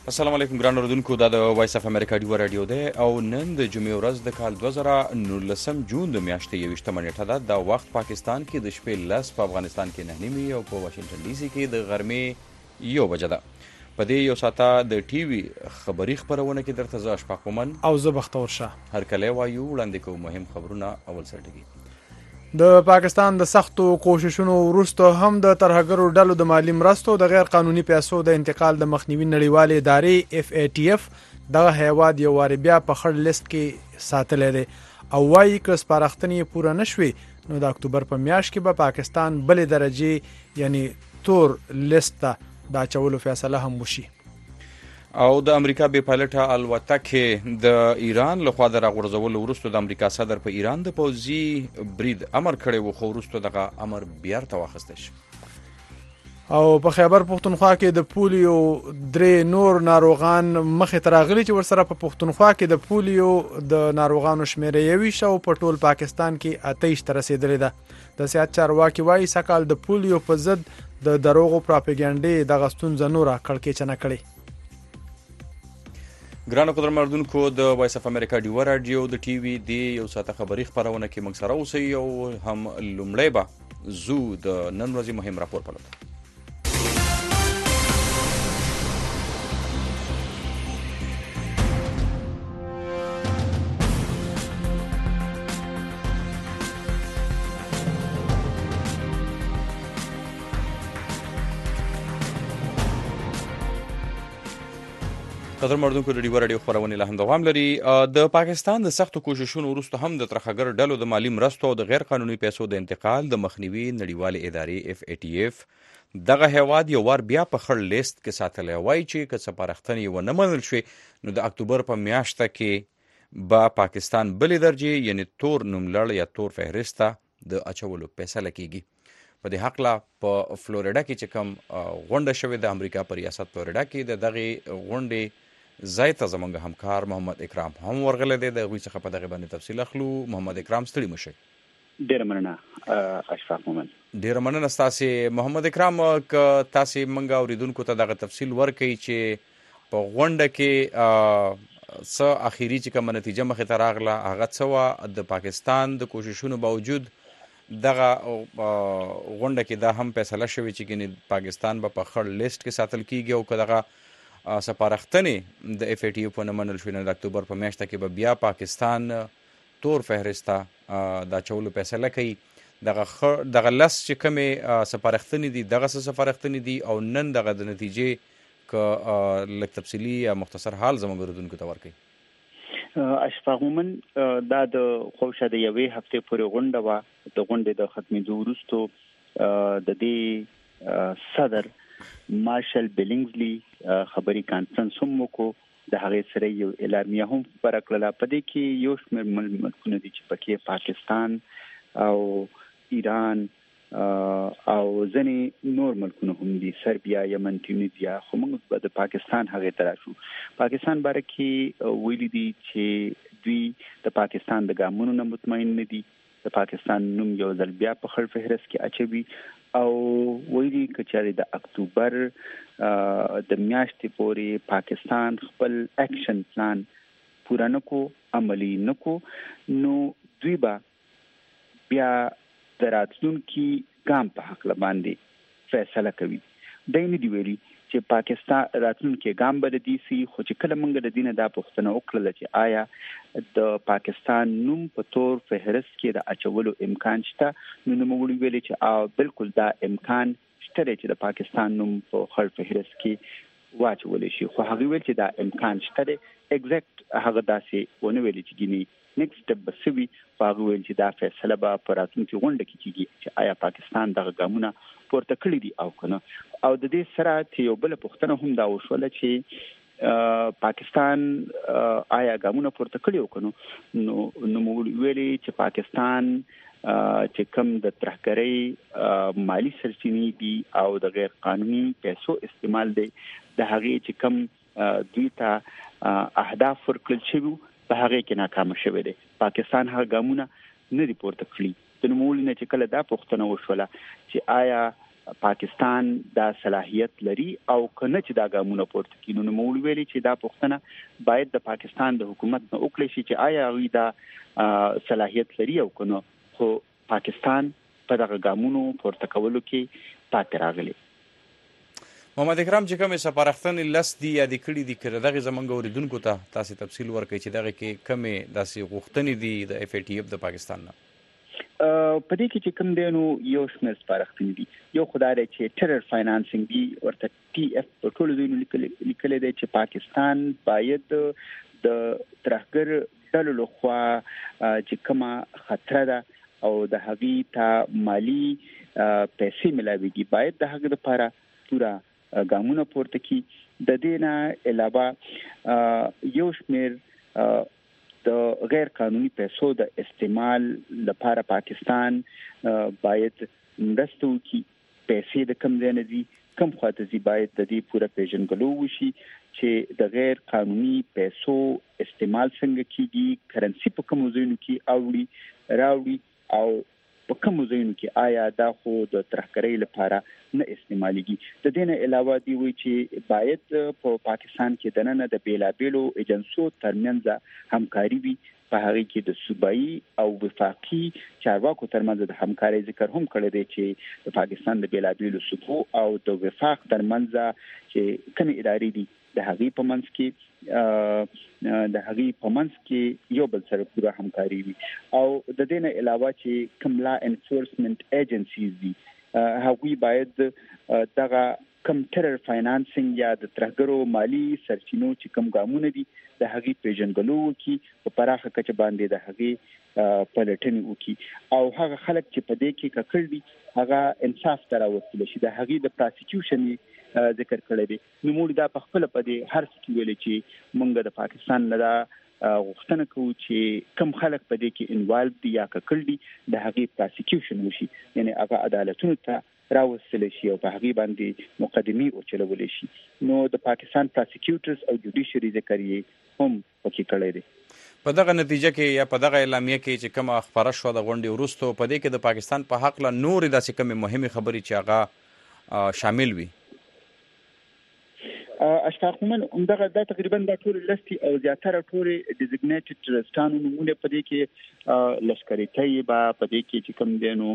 السلام علیکم ګران اوردونکو، دا د وایس اف امریکا ډیو رادیو دی او نن د جمعې ورځ د کال 2019 جون د میاشتې 21 نیټه ده. دا وخت پاکستان کې د شپې 10 په افغانستان کې 9 او په واشنگټن ډي سي کې د غرمې 1 بجه ده. په دې یو ساعته د ټي وي خبري خبرونه کې درته زه اشفاق مومن او زه بختور شاه هر کله وایو وړاندې کوم مهم خبرونه. اول سرټګي د پاکستان د سختو کوششونو وروسته هم د ترهګرو ډلو د مالی مرستو د غیر قانوني پیسو د انتقال د مخنیوي نړیوالې ادارې FATF دغه هیواد یو واری بیا په خړ لیست کې ساتلې ده او وايي که سپارښتنې پوره نشوي نو د اکتوبر په میاشت کې به پاکستان بلې درجه یعنی تور لیست ته د اچولو فیصله هم وشي. او د امریکا بې پایلټه الوتکې د ایران لخوا د راغورځولو وروسته د امریکا صدر په ایران د پوځي برید امر کړی و، خو وروسته دغه امر بیرته واخیستی شو. او په خیبر پښتونخوا کې د پولیو 3 نور ناروغان مخې ته راغلي چې ورسره په پښتونخوا کې د پولیو د ناروغانو شمیره 21 په ټول پاکستان کې 28 ته رسیدلې ده. د سیاست چارواکي وایي سکهال د پولیو په ضد د دروغو پراپاګاندا د غستون زنورا کړکېچنه کړي. ګرانو قدر مردونکو، د وایس اف امریکا ډیو رادیو د ټي وي دی یو ساعته خبري خبرونه کې موږ سره اوسئ او هم لومړی به زو د نن ورځې مهم راپور پلوته. قدر مردونکو، د ډیو رادیو خبرونه لا هم دوام لري. د پاکستان د سختو کوششونو وروسته هم د ترهګر ډلو د مالی مرستو او د غیر قانوني پیسو د انتقال د مخنیوي نړیوالې ادارې FATF دغه هیواد یو وار بیا په خړ لیست کې ساتلی. وایي چې که سپارښتنې ونه منل شوې نو د اکتوبر په میاشت کې به پاکستان بلې درجې یعنی تور نوملړ یا تور فهرسته د اچولو فیصله کیږي. په دې حقله په فلوریډا کې چې کوم غونډه شوې د امریکا په ریاست فلوریډا کې د دغه غونډې ځای ته زموږ همکار محمد اکرام هم ورغلی دی. د هغوی څخه په دغه باندې تفصیل اخلو. محمد اکرام، ستړي مه شئ. ډېره مننه اشفاق مومن. ډېره مننه ستاسې محمد اکرام. که تاسې موږ اوریدونکو ته دغه تفصیل ورکړئ چې په غونډه کې څه اخري چې کومه نتیجه مخې ته راغله هغه څه وه، د پاکستان د کوششونو باوجود دغه غونډه کې دا هم فیصله شوې چې ګینې پاکستان به په خړ لیست کې ساتل کیږي او که دغه سپارښتنې د FATF ونه منل شوې نو د اکتوبر په میاشته کې به بیا پاکستان تور فهرسته د اچولو فیصله کوي. دغه 10 چې کومې سپارښتنې دي دغه څه سپارښتنې دي او نن دغه د نتیجې که لږ تفصیلي یا مختصر حال زموږ اورېدونکو ته ورکوي. اشفاق مومن، دا د خوښه د یوې هفتې پورې غونډه وه. د غونډې د ختمېدو وروسته د دې صدر مارشل بیلینګزلي خبري کانفرنس هم وکړو. د هغې سره یو اعلامیه هم خپره کړله. په دې کې یو شمېر ملکونه دي چې پکې پاکستان او ایران او ځینې نور ملکونه هم دي، سربیا، یمن، ټیونیزیا. خو موږ به د پاکستان هغې ته راشو. پاکستان باره کې ویلي دي چې دوی د پاکستان د ګامونو نه مطمئن نه دي. د پاکستان نوم یو ځل بیا په خړ فهرست کې اچوي او ویلي که چېرې د اکتوبر د میاشتې پورې پاکستان خپل اکشن پلان پوره نکو، عملی نکو، نو دوی به بیا د راتلونکي ګام په هکله باندې فیصله کوي. دی نه دي ویلي چې پاکستان راتلونکي ګام به د دې سي، خو چې کله موږ د دې نه دا پوښتنه وکړله چې آیا د پاکستان نوم په تور فهرست کې د اچولو امکان شته، نو نوموړي ویلي چې بالکل دا امکان شته چې د پاکستان نوم په خړ فهرست کې واچولی شي. خو هغه ویل چې دا امکان شته دی. اگزیکټ هغه داسې ونه ویلي چې ګینې نیکسټ سټپ به څه وي. خو هغه ویل چې دا فیصله به په راتلونکي غونډه کې کېږي چې آیا پاکستان دغه ګامونه پورته کړي دي او که نه. او د دې سره چې یو بله پوښتنه هم دا وشوله چې پاکستان آیا ګامونه پورته کړي او که نه. نو موږ ویلي چې پاکستان چې کوم د ترهګرۍ مالی سرچینې دي او د غیر قانوني پیسو استعمال دی، د هغې چې کوم دوی ته اهداف ورکړل شوي په هغې کې ناکامه شوی دی. پاکستان هغه ګامونه نه دي پورته کړي. د نوموړي نه چې کله دا پوښتنه وشوله چې آیا پاکستان دا صلاحیت لري او کنه چې دا ګامونه پورته کړي. نو موږ ویلي چې دا پوښتنه باید د پاکستان د حکومت نه وکړي شي چې آیا هغه دا صلاحیت لري او کنه. خو پاکستان په دغه ګامونو پورته کولو کې پاتې راغلی. محمد اکرام چې کومې سپارښتنې لس دي یا د کړي دي که دغې زموږ اورېدونکو ته تاسې تفصیل ورکړئ چې دغې کې کومې داسې غوښتنې دي د FATF د پاکستان نه؟ په دې کې چې کوم دی نو یو شمېر سپارښتنې دي. یو خو دا دی چې ټیرر فاینانسینګ دی، ورته TF په ټولو ځایونو لیکلی دی چې پاکستان باید د ترهګر ډلو لخوا چې کومه خطره ده او د هغې ته مالي پیسې ملاویږي باید د هغې دپاره پوره ګامونه پورته کی. د دې نه علاوه یو شمېر د غیر قانوني پیسو د استعمال لپاره پاکستان باید مرسته وکړي. پیسې د کوم ځای نه دي، کوم خواته ځي، باید د دې پوره پیژنګلو وشي چې د غیر قانوني پیسو استعمال څنګه کیږي، کرنسي په کومو ځایونو کې راوړي او په کومو ځایونو کې آیا دا خو د ترهګرۍ لپاره نه استعمالېږي. د دې نه علاوه دی وایي چې باید په پاکستان کې دننه د بیلابیلو ایجنسیو ترمنځ همکاري وي. په هغې کې د صوبایي او وفاقي چارواکو ترمنځ د همکارۍ ذکر هم کړی دی چې د پاکستان د بیلابیلو صوبو او د وفاق ترمنځ چې کومې ادارې دي د هغې په منځ کې یو بل سره پوره همکاري وي. او د دې نه علاوه چې کوم لا انفورسمنت ایجنسیز دي هغوی باید دغه کم ټیرر فاینانسینګ یا د ترهګرو مالی سرچینو چې کوم ګامونه دي د هغې پیژنګلو وکړي، په پراخه کچه باندې د هغې پلټنې وکړي او هغه خلک چې په دې کې ککړ دي هغه انصاف ته راوستلی شي. د هغې د پراسیکیوشن ذکر کړی دی. نو موږ دا په خپله په دې هر څه کې ویلي چې موږ د پاکستان نه دا غوښتنه کوو چې کم خلک په دې کې انوالو دي یا ککړ دي د هغې پراسیکیوشن وشي، یعنی هغه عدالتونو ته راوستلی شي او په هغې باندې مقدمې وچلولی شي. نو د پاکستان پراسیکیوټرز او جوډیشري ذکر یې هم پکې کړی دی. په دغه نتیجه کې یا په دغه اعلامیه کې چې کومه خپره شوه د غونډې وروستو، په دې کې د پاکستان په هکله نورې داسې کومې مهمې خبرې چې هغه شامل وي؟ اشفاق مومن همدغه دا تقریبا دا ټول لستي او زیاتره ټول ډیزیګنیټډ ټرسټانو نمونه په دې کې لشکري طیبه، په دې کې چې کوم دی نو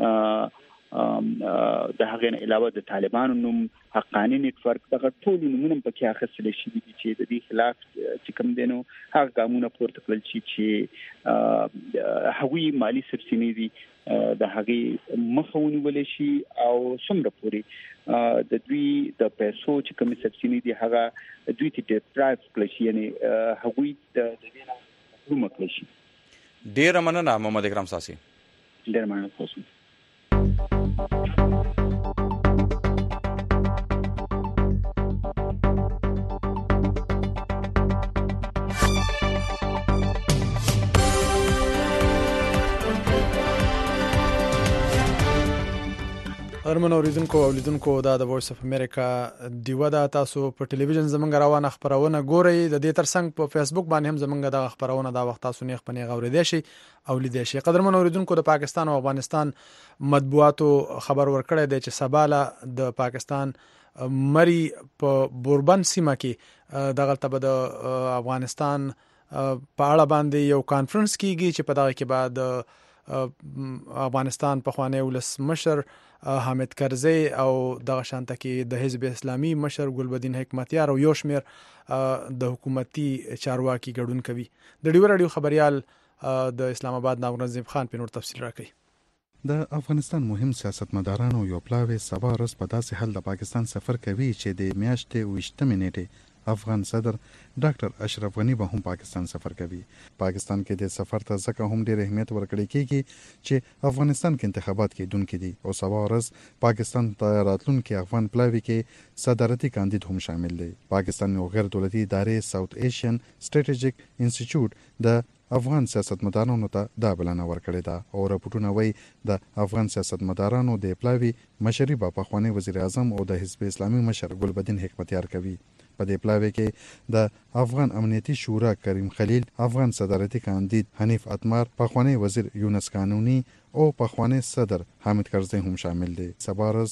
د هغې نه علاوه د طالبانو نوم، حقاني نیټورک، دغه ټول نومونه پکې اخیستل شوي دي چې د دې خلاف چې کوم دی نو هغه ګامونه پورته کړل شي چې هغوی مالي سرچینې دي د هغې مخه ونیولی شي او څومره پورې د دوی د پیسو چې کومې سرچینې دي هغه دوی ته ډیپرایو کړل شي، یعنې هغوی د دې نه محرومه کړل شي. ډېره مننه محمد اکرام ساسي. ډېره مننه تاسو. ارمن اوریدونکو او لیدونکو دا د وایس اف امریکا دیوه ده. تاسو په ټلویزیون زمونږ روانه خبرونه ګورئ، د دې ترڅنګ په فیسبوک باندې هم زمونږ د خبرونه دا وخت تاسو نه خپنه غوړې شي او لیدئ شي. قدرمن اوریدونکو د پاکستان او افغانستان مطبوعاتو خبر ورکړی دی چې سباله د پاکستان مری په بوربن سیمه کې دغه تبه د افغانستان په اړه باندې یو کانفرنس کیږي چې په دغه کې بعد افغانستان په خوانی ولسمشر حامد کرزی او دغه شانته کې د حزب اسلامي مشر ګلبدین حکمتیار او یو شمېر د حکومتي چارواکي ګډون کوي. د ډیو رادیو خبريال د اسلام آباد ناظم خان په نور تفصیل راکړي. د افغانستان مهم سیاستمدارانو یو پلاوی سبا ورځ په داسې حال د پاکستان سفر کوي چې د میاشتې 28 نیټې افغان صدر ډاکټر اشرف غنی به هم پاکستان سفر کوي. پاکستان کې د سفر ته ځکه هم ډېر اهمیت ورکړی کېږي چې افغانستان کې انتخابات کېدونکي دي او سبا ورځ پاکستان ته راتلونکي افغان پلاوی کې صدارتي کاندید هم شامل دی. پاکستان یو غیر دولتي ادارې ساوث ایشین سټریټیجیک انسټیټیوټ د افغان سیاستمدارانو ته دا بلنه ورکړې ده او راپورټونه وایي د افغان سیاستمدارانو د پلاوی مشري به پخوانی وزیر اعظم او د حزب اسلامي مشر ګلبدین حکمتیار کوي. په دې پلاوی کې د افغان امنیتي شورا کریم خلیل، افغان صدارتي کاندید حنیف اتمر، پخوانی وزیر یونس قانونی او پخوانی صدر حامد کرزی هم شامل دي. سبا ورځ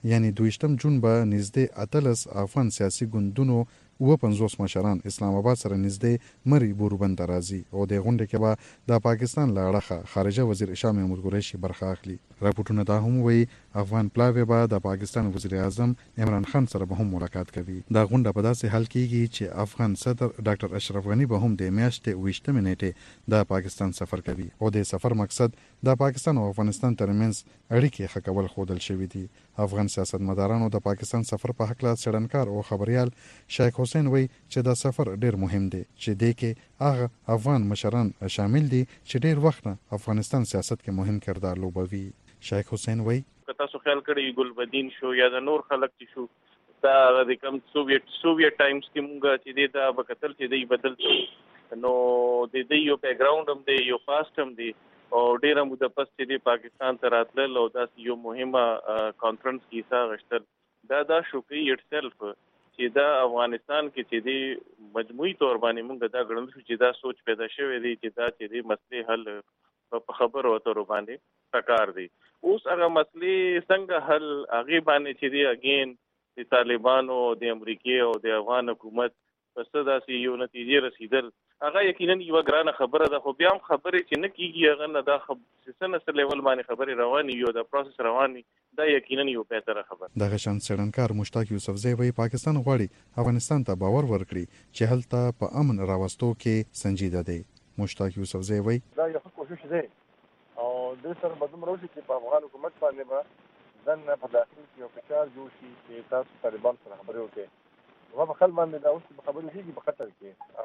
یعنی 22 جون به نږدې 18 افغان سیاسي ګوندونو 50 مشران اسلام آباد سره نږدې مری بوربند راځي او د غونډه کې به د پاکستان له اړخه خارجه وزیر شاه محمود قریشي برخه اخلي. راپورټونه دا هم وایي افغان پلاوی به د پاکستان وزیر اعظم عمران خان سره به هم ملاقات کوي. دا غونډه په داسې حال کېږي چې افغان صدر ډاکټر اشرف غنی به هم د میاشتې 28 نیټې د پاکستان سفر کوي او د سفر مقصد د پاکستان او افغانستان ترمنځ اړیکې ښه کول ښودل شوي دي. افغان سیاستمدارانو د پاکستان سفر په هکله څېړنکار او خبريال شیخ حسین وایي چې دا سفر ډیر مهم دی چې دې کې هغه افغان مشران شامل دي چې ډیر وخت نه افغانستان سیاست کې مهم کردار لوبوي. شیخ حسین وایي تاسو خیال کړئ ګلبدین شو یا د نور خلک چې شو دا د کوم سوویت ټایمز کې مونږ چې دا بکتل چې دی بدل نو د دې یو بیک ګراوند هم دی یو پاست هم دی او ډیره موده پس چې پاکستان ته راتلل او دا یو مهمه کانفرنس کیسه غشتل دا شوکي اټسلف چې دا افغانستان کې چې دی مجموعي تور باندې موږ دا ګڼل شو چې دا سوچ پیدا شوی دی چې دا چې دی مسلې حل په خبرو اترو باندې پکار دی. اوس هغه مسلې څنګه حل هغه باندې چې دی اگین د طالبانو د امریکای او د افغان حکومت پس داسې یو نتیجې رسیدل هغه یقینا یو ګرانه خبره ده خو بیا هم خبرې چې نه کیږي هغه نه دا سنه لیول باندې خبرې رواني یو د پروسس رواني دا یقینا یو بهتره خبره. دغه شان څېړنکار مشتاق یوسفزی وایي پاکستان غواړي افغانستان ته باور ورکړي چې هلته په امن راوستو کې سنجیده دی. مشتاق یوسفزی وایي دا یو کوشش دی او د سره بدوم روشي چې په افغان حکومت باندې به ځن په داخل کې یو فشار جوړ شي چې تاسو طالبان سره خبرې وکړي. هغه په خپل باندې دا اوس په خبرې کېږي په قطر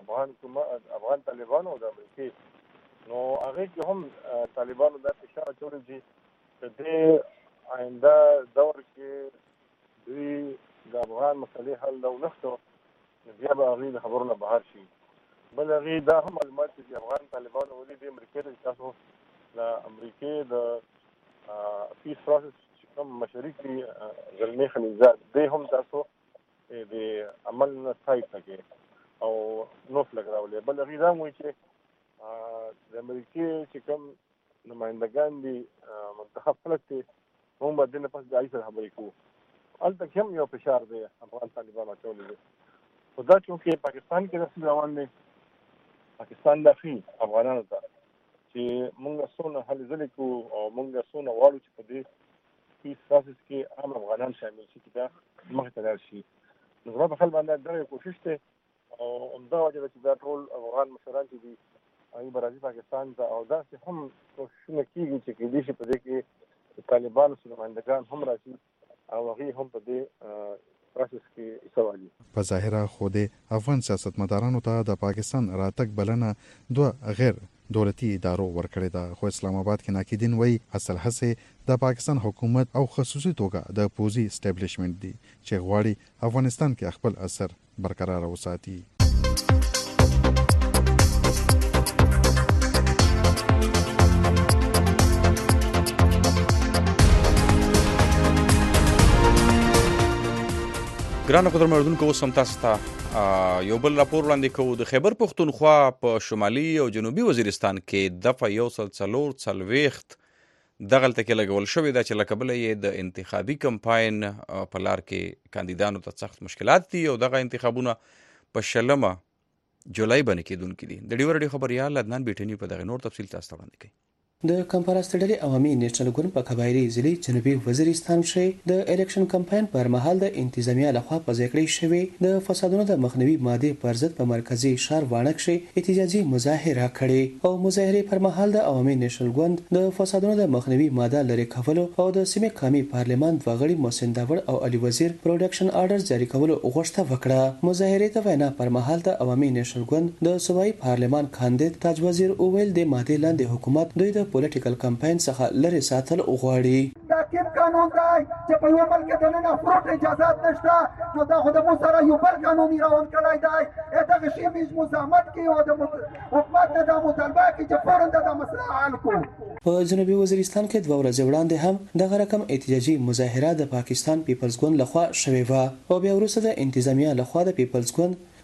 کې افغان طالبان او د امریکای نو هغه کې هم طالبانو دا فشار جوړ شي چې د آینده دور کې دوی د افغان مسلې حل لو نشته بیا به هغه خبرونه بهر شي. بل هغه دا هم معلومات چې افغان طالبان ولې د امریکای د تاسو د امریکای د پیس پروسس کوم مشرک دي زلمی خلیلزاد د هم تاسو د عمل نه سایت کې او نوف لګراولې. بل هغه دا وایي چې د امریکای چې کوم نمائندگان دي منتخب خلک دي هم باندې نه پس د ایسر خبرې کوو البته کوم یو فشار دی افغان طالبان اچولې دي خدا چې پاکستان کې رسمي روان دي پاکستان داخلي افغانانو ته چې مونږ څونه هلې ځلې کوو او مونږ څونه غواړو چې په دې پیس پروسس کې عام افغانان شامل شي چې دا مخې ته لاړ شي. نو زما په خیال باندې دا یو کوشش دی او همدا وجه ده چې دا ټول افغان مشران چې دي هغوی به راځي پاکستان ته او داسې هم کوششونه کېږي چې کېدای شي په دې کې د طالبانو نمایندګان هم راشي او هغوی هم په دې پروسس کې حصه واخلي. په ظاهره خو د افغان سیاستمدارانو ته د پاکستان راتګ بلنه دوه غیر دولتي ادارو ورکړې ده خو اسلام آباد کې ناقدین وایي اصل هڅې د پاکستان حکومت او خصوصي توګه د پوزي اسټابلیشمنت دي چې غواړي افغانستان کې خپل اثر برقرار وساتي. ګرانو قدرمنو اوریدونکو اوس هم تاسو ته یو بل راپور وړاندې کوو. د خیبر پښتونخوا په شمالي او جنوبي وزیرستان کې دفعه 140 دغلته کې لګول شوې ده چې له کبله یې د انتخابي کمپاین په لار کې کاندیدانو ته سخت مشکلات دي او دغه انتخابونه په 20 جولای باندې کېدونکي دي. د ډیورډي خبريال عدنان بیټنی په دغه نور تفصیل تاسو ته وړاندې کوي. د کمپاراست ډلې عوامي نیشنل ګوند په کبایری ضلع جنوبي وزیرستان کې د الیکشن کمپاین پر مهال د انتظامیه لخوا په ذکر شوی د فسادونو د مخنیوي ماده پر ضد په مرکزی شهر وانک کې احتجاجي مظاهره کړې او مظاهره پر مهال د عوامي نیشنل ګوند د فسادونو د مخنیوي ماده لري کولو او د سیمه قومي پارلمان وغړي محسن داوړ او علي وزیر پروډکشن آرډر جاری کولو غوښتنه وکړه. مظاهره ته وینا پر مهال د عوامي نیشنل ګوند د صوبایي پارلمان کاندید تاج وزیر اوویل د ماده لاندې حکومت دوی د پولیټیکل کمپاین څخه لري ساتل غواړي. دا کوم قانون دی چې په یو ملک کې د نه فروټ اجازه نشته نو دا خو د مو سره یو بل قانون روان کړی دی دا شی موږ مزاحمت کوي او د حکومت نه د مطالبه کوي چې فورا د مسله حل کړو. په جنوبي وزیرستان کې 2 ورځې وړاندې هم دغه رقم احتجاجي مظاهره د پاکستان پیپلز ګوند لخوا شوې و او بیا وروسته د انتظامیه لخوا د پیپلز ګوند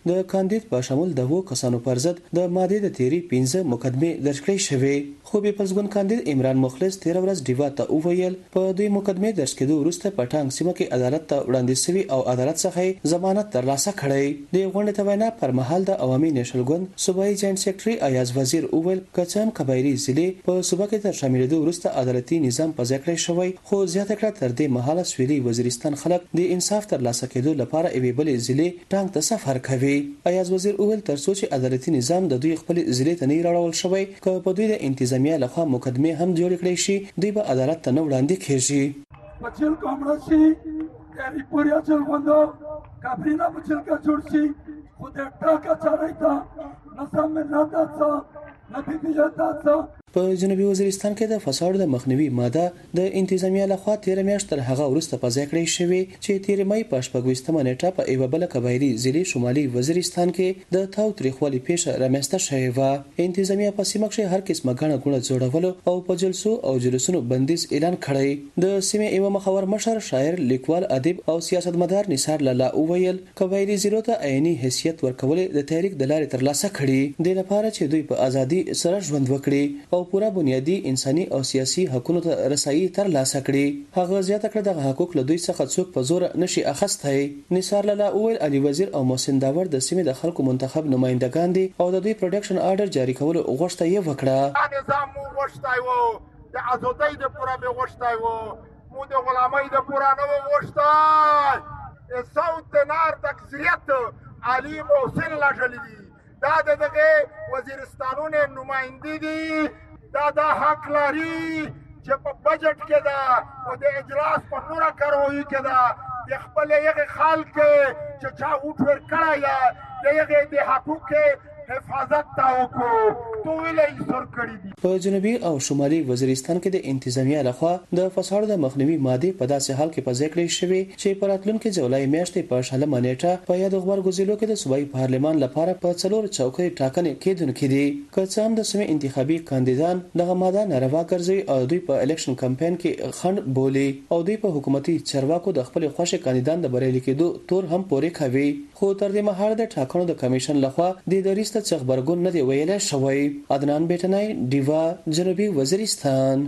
د کاندید په شمول د 2 کسانو پر ضد د ماده د تیری 15 مقدمه درج کړې شوې خو به پسګون کاندید عمران مخلص 13 ورځ ډیوا ته وویل په دوی مقدمه درج کېدو وروسته په ټانګ سیمه کې عدالت ته وړاندې شوی او عدالت څخه ضمانت ترلاسه کړی د غونډې ته وینا پر مهال د عوامي نېشنل ګوند صوبایي جاینټ سیکریټري ایاز وزیر وویل کچم قبایلی ضلع په صوبه کې تر شاملېدو وروسته عدالتي نظام په ځای کړی شوی خو زیاته کړه تر دې مهاله سویلي وزیرستان خلک د انصاف ترلاسه کېدو لپاره یوې بلې ضلع ټانګ ته سفر کوي ایاز وزیر وویل تر څو چې عدالتي نظام د دوی خپل ضلع ته نه راوړل شوی که په دوی د انتظامیه لخوا مقدمه هم جوړ کړي شي دوی به عدالت ته نه وړاندې کېږي بچل کامرشي اری پوریا چل غوندو کابرینا بچل کا چورشي خود ټاکا چارایتا نظام نه داتsa نبی بیاتا په جنوبي وزیرستان کې د فساد د مخنیوي ماده د انتظامیه لخوا 13 میاشتې تر هغه وروسته په ځای کړی شوی چې 13 مې په شپږمه نیټه په یو بل قبایلی ضلع شمالي وزیرستان کې د تاو تاریخوالي پیښه رامنځته شوې و انتظامیه په سیمه کې هر قسمه غاڼه غوڼه جوړول او په جلسو او جلوسونو بندیز اعلان کړی د سیمه یو مخور مشر شاعر لیکوال ادیب او سیاستمدار نثار لالا اوویل قبایلی ضلع ته عیني حیثیت ورکول د تحریک د لارې ترلاسه کړي د لپاره چې دوی په ازادي سره ژوند وکړي او پورا بنیادی انساني او سیاسي حقوقو ته رسایي ترلاسه کړي هغه زیاته کړه د حقوق له دوی څخه څوک په زور نشي اخیستی نثار لالا اویل علي وزیر او محسن داور د سیمې د خلکو منتخب نمائندگان دي او د دوی پروډکشن آرډر جاری کول غوښته یې وکړه نظام مو غوښتای وو د ازادۍ د پوره به غوښتای وو مو د غلامۍ د پوره نه غوښتای صوت نار د اکثریت علي محسن لاجلی دي دا دغه وزیرستانونو نمائندې دي دا د حق لري چې په بجټ کې دا او د اجلاس په نور کاروي کې دا د خپل یغه خلک چې چا وټور کړی یا د یغه د حقوق حفاظت تاو کو تو ویلې سر کړی دي په جنوبي او شمالي وزیرستان کې د انتظامیه لخوا د فساد د مخنیوي ماده په داسې حال کې په ځای کړی شوی چې په راتلونکي جولای میاشتې په شلمه نیټه په یاد غبرګوزیلو کې د صوبایي پارلمان لپاره په 4 چوکۍ ټاکنې کېدونکې دي که څه هم د سیمې انتخابي کاندیدان دغه ماده ناروا ګرځي او دوی په الیکشن کمپاین کې خنډ بولي او دوی په حکومتي چارواکو د خپل خوښ کاندیدان د بریالي کېدو تور هم پورې کوي خو تر دې مهال د ټاکنو د کمیشن لخوا د دریست څخبرګون نه دی ویل شوی عدنان بیٹنای دیوا جنوبي وزیرستان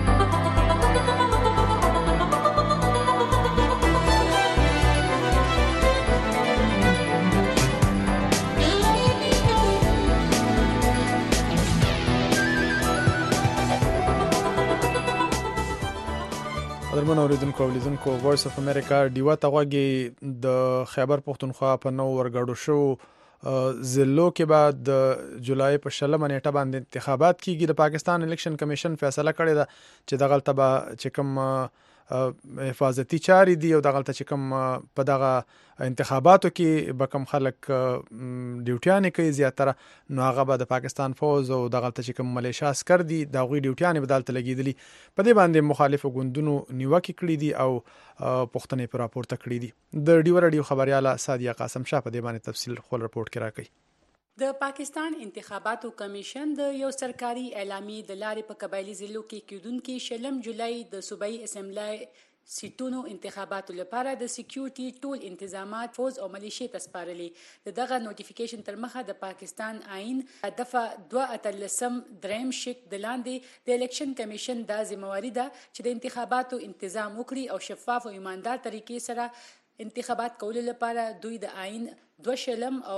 درمن اوریدونکو اولیدونکو وایس اف امریکا دیوا تغوږی د خیبر پختونخوا په نو ورګړو شو ضلعو کې بعد د جولای په شلمه نیټه باندې انتخابات کیږي د پاکستان الیکشن کمیشن فیصله کړې ده چې دغه تبع چې کوم حفاظتي چاري دي او دغه چې کوم په دغه انتخاباتو کې به کوم خلک ډیوټیان کوي زیاتره نو هغه به د پاکستان فوج او دغه چې کوم ملیشیا عسكر دي د غوي ډیوټیان بدلته لګیدلی په دې باندې مخالف غوندونو نیوکه کړې دي او پښتنې پر راپورته کړې دي د ډیو رادیو خبرياله سادیه قاسم شاه په دې باندې تفصیل خپل رپورت کې راکړي د پاکستان انتخاباتو کمیشن د یو سرکاري اعلامیه د لارې په قبایلی ضلعو کې کېدونکو شلم جولای د صوبایي اسمبلی سیټونو انتخاباتو لپاره د سکیورټي ټول انتظامات فوج او ملیشیا ته سپارلي دغه نوټیفیکیشن تر مخه د پاکستان آئین دفعه 2 دریم شک د لاندې د الیکشن کمیشن د ذمہواری ده چې د انتخاباتو تنظیم وکړي او شفاف او ایماندار طریقې سره انتخابات کولو لپاره دوی د آئین 2 شلم او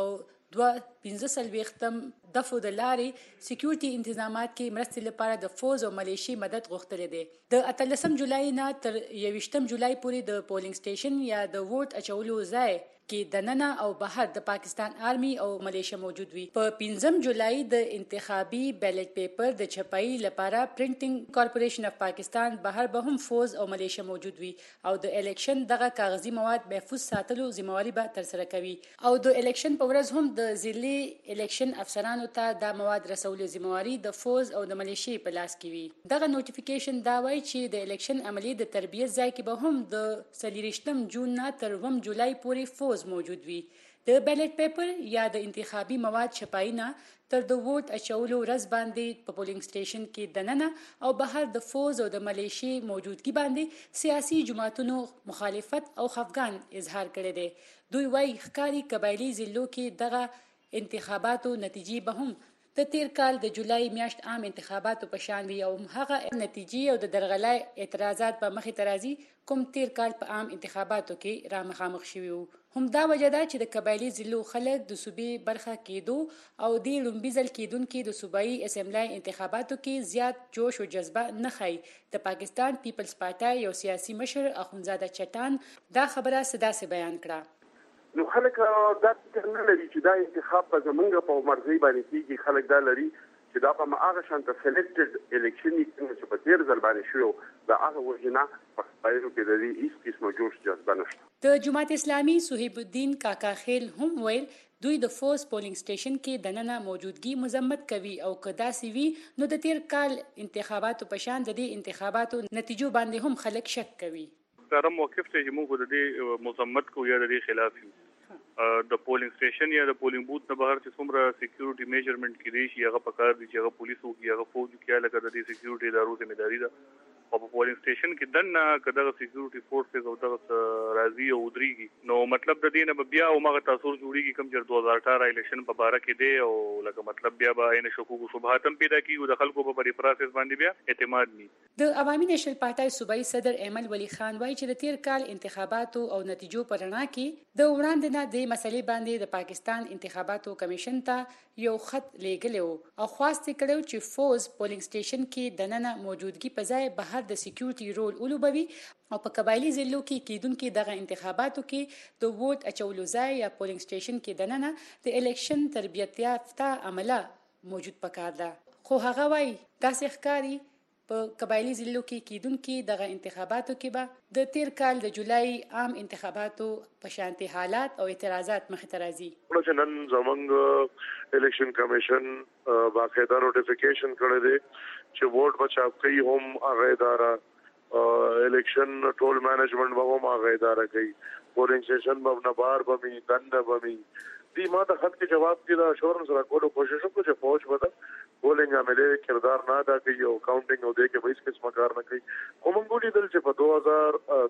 2.15 دفعو د لارې سکیورټي انتظامات کې مرستې لپاره د فوج او ملیشیا مدد غوښتل دي د 18 جولای نه تر 21 جولای پورې د پولینګ سټیشن یا د ووټ اچولو ځای کې د ننه او بهر د پاکستان آرمي او ملیشیا موجود وي په 15 جولای د انتخابي بیلټ پیپر د چپای لپاره پرینټینګ کارپوریشن اف پاکستان بهر به هم فوج او ملیشیا موجود وي او د الیکشن دغه کاغذي مواد محفوظ ساتلو ذمہواری به تر سره کوي او د الیکشن په ورځ هم د ضلعي الیکشن افسرانو ته د مواد رسولو ذمہواری د فوج او د ملیشیا په لاس کې وي دغه نوټیفیکیشن دا وایي چې د الیکشن عملی د تربیت ځای کې به هم د 23 جون نه تر 2 جولای پورې فوج موجود وي د بیلټ پیپر یا د انتخابي مواد چپای نه تر د ووټ اچولو ورځ باندې په پولینګ سټیشن کې دننه او بهر د فوز او د ملیشي موجودګي باندې سیاسي جماعتونو مخالفت او خفګان اظهار کړی دی. دوی وايي ښکاري قبایلي ضلعو کې دغه انتخاباتو نتیجې به هم د تیر کال د جولای میاشت عام انتخاباتو په شان وي او هغه نتیجې او د درغلای اعتراضات په مخې ته راځي کوم تیر کال په عام انتخاباتو کې را مخامخ شوي وو. همدا وجه ده چې د قبایلي ضلعو خلک د صوبې برخه کېدو او د لومړي ځل کېدونکي د صوبایي اسمبلی انتخاباتو کې زیات جوش او جذبه نه ښیي. د پاکستان پیپلز پارټۍ یو سیاسي مشر اخونزاده چټان دا خبره داسې بیان کړه. نو خلک دا فکر نه لري چې دا انتخاب په زمونږ په مرضۍ باندې کېږي. خلک دا لري چې دا په هغه شانته سلیکټډ الیکشن چې په تیر ځل باندې شو دا هغه وجنه په خپلو کې د دې هیڅ قسمه جوش جذبه نشته. د جماعت اسلامي صهیب الدین کاکا خیل هم ویل دوی د فوز پولینګ سټیشن کې دننه موجودګي مذمت کوي او که داسې وي نو د تیر کال انتخاباتو په شان د دې انتخاباتو نتیجو باندې هم خلک شک کوي. دا موقف ته چې موږ د دې مذمت کوو یا د دې خلاف یو. د پولینګ سټیشن یا د پولینګ بوت نه بهر چې څومره سکیورټي میجرمنټ کړي شي هغه پکار دي چې هغه پولیسو کې هغه فوج کې لکه د دې سکیورټي ادارو ذمہ داری ده. او په پولینګ سټیشن کې دنه کداغه سکیورټي فورسز او دغه راځي او دريږي نو مطلب د دې نه بیا او مغه تاثیر جوړیږي کوم چې 2018 الیکشن په باره کې دی او لکه مطلب بیا به عین شکوک او شبهات هم پیدا کیږي د خلکو په پرې پروسس باندې بیا اعتماد ني. د عوامي نېشنل پارټۍ صوبایي صدر ایمل ولی خان وایي چې د تیر کال انتخاباتو او نتیجو پر رڼا کې د وړاندې نه د مسلې باندې د پاکستان انتخاباتو کمیشن ته یو خط لیږلی و او خواست کړو چې فوز پولینګ سټیشن کې دننه موجودګي په ځای بهر د سکیورټي رول ولوبوي او په قبایلي ضلعو کې کېدونکي دغه انتخاباتو کې د ووټ اچولو ځای یا پولینګ سټیشن کې دننه د الیکشن تربیت یافته عمله موجود پکار ده. خو هغه وایي داسې ښکاري په قبایلي ضلعو کې کېدونکي دغه انتخاباتو کې به د تیر کال د جولای عام انتخاباتو په شانتي حالات او اعتراضات مخې ته راځي. نن زمونږ الیکشن کمیشن باقاعده نوټیفیکیشن کړی دی چې ووټ بچاو کوي هم هغه اداره الیکشن ټول مینجمنٹ به هم هغه اداره کوي. پولینګ سټیشن به نه بار به می دنده به می دی ما د خط کې جواب کې دا شورن سره کولو کوشش وکړو چې فوج به پولینګ عملي کردار نه ادا کوي او کاونټینګ او دې کې به هیڅ قسمه کار نه کوي. خو موږ ولیدل چې په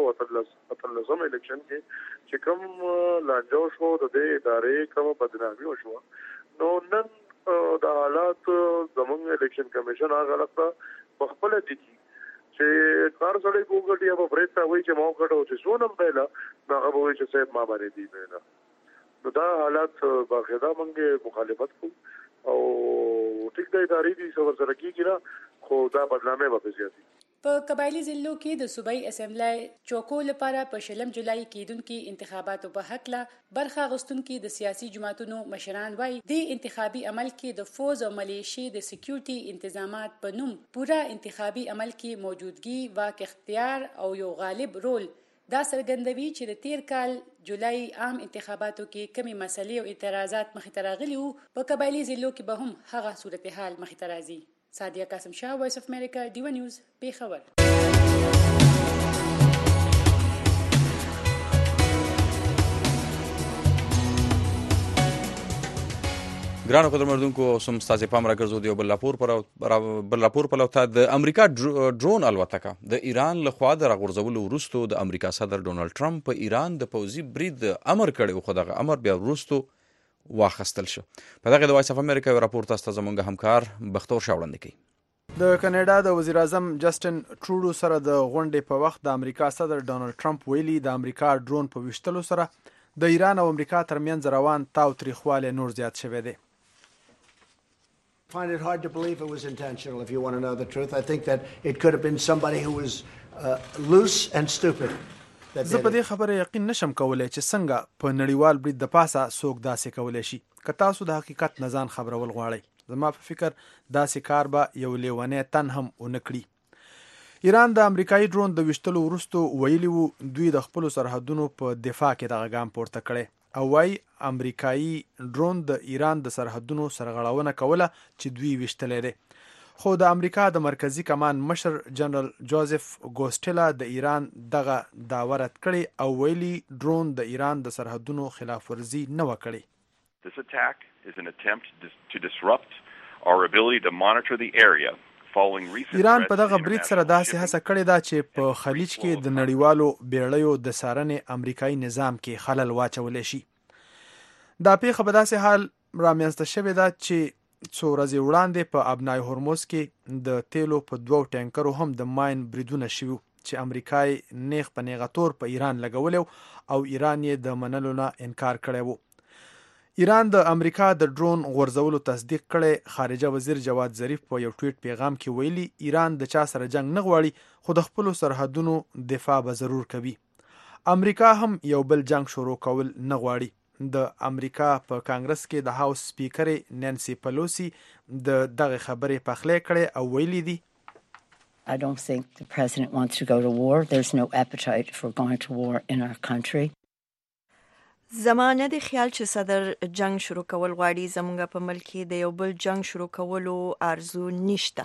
2013 الیکشن کې چې کوم لانجو شو د دې ادارې کوم بدنامي وشو نو نن د حالات زمونږ الیکشن کمیشن هغه لپاره په خپل دي چې کار سره کوګټي یا په پریتا وایي چې مو کټو چې سونم پهلا هغه وایي چې صاحب ما باندې دی نه نو دا حالات باقاعده موږ مخالفت کوو او ټیک د ادارې دي څو سره کیږي نه خو دا بدنامي به زیاتی. په قبایلي ضلعو کې د صوبایي اسمبلی چوکو لپاره په 20 جولای کېدونکي انتخاباتو په حق له برخه غوښتونکي د سیاسي جماعتونو مشران وایي د انتخابي عمل کې د فوز او ملیشي د سکیورټي انتظامات په نوم پورا انتخابي عمل کې موجودګي واک اختیار او یو غالب رول دا څرګندوي چې د تیر کال جولای عام انتخاباتو کې کمی مسلې او اعتراضات مخې ته راغلي وو په قبایلي ضلعو کې به هم هغه صورتحال مخې ته راځي. سادیه قاسم شاه، وایس اف امریکا، ډیو نیوز، پیښور. ګرانو قدرمنونکو سم ستاسو پام راګرځو دی بل راپور په لوتا د امریکا ډرون الوتکه د ایران له خوا د راغورځولو وروسته د امریکا صدر ډونالد ټرمپ په ایران د پوځي برید امر کړی خو دغه امر بیا وروسته واخستل شو. په دغه د وایس اف امریکا راپور تاسو زمونږ همکار بختور شاوړاندې کوي. د کاناډا د وزیر اعظم جسټن ټروډو سره د غونډې په وخت د امریکا صدر ډونالد ټرمپ ویلي د امریکا ډرون په وشتلو سره د ایران او امریکا ترمنځ روان تاوتریخوالی نور زیات شوی دی. find it hard to believe it was intentional, if you want to know the truth. I think that it could have been somebody who was loose and stupid. زه په دې خبره یقین نشم کولای چې څنګه په نړیوال برید د پاسه څوک داسې کولای شي. که تاسو د حقیقت نه ځان خبرول غواړئ، زما په فکر داسې کار به یو لیونی تن هم ونه کړي. ایران د امریکایي ډرون د وشتلو وروسته ویلي وو دوی د خپلو سرحدونو په دفاع کې دغه ګام پورته کړی او وايي امریکایي ډرون د ایران د سرحدونو سرغړونه کوله چې دوی وشتلی دی. خو د امریکا د مرکزی کمان مشر جنرال جوزف ګوسټیلا د ایران دغه داوا رد کړی او ویلي ډرون د ایران د سرحدونو خلاف ورزي نه وکړي. This attack is an attempt to disrupt our ability to monitor the area. ایران په دغه برید سره داسې هڅه کړې ده چې په خلیج کې د نړیوالو بیړیو د څارنې امریکایي نظام کې خلل واچولی شي. دا پیښه په داسې حال رامنځته شوې ده چې څو ورځې وړاندې په ابنای هرمز کې د تیلو په 2 ټانکرو هم د ماین بریدونه شوي چې امریکای نیغ په نیغه تور په ایران لګولی او ایران یې د منلو نه انکار کړی و. ایران د امریکا د ډرون غورځولو تصدیق کړي. خارجه وزیر جواد ظریف په یو ټویټ پیغام کې ویلي ایران د چا سره جنگ نه غواړي خو د خپل سرحدونو دفاع به ضرور کوي. امریکا هم یو بل جنگ شروع کول نه غواړي. د امریکا په کانګرس کې د هاوس سپیکر نانسی پلوسی د دغه خبرې پخلی کړي او ویلي دي I don't think the president wants to go to war. There's no appetite for going to war in our country. زمانه د خیال چې صدر جنگ شروع کول غواړي. زمونږ په ملک کې د یو بل جنگ شروع کولو ارزو نشته.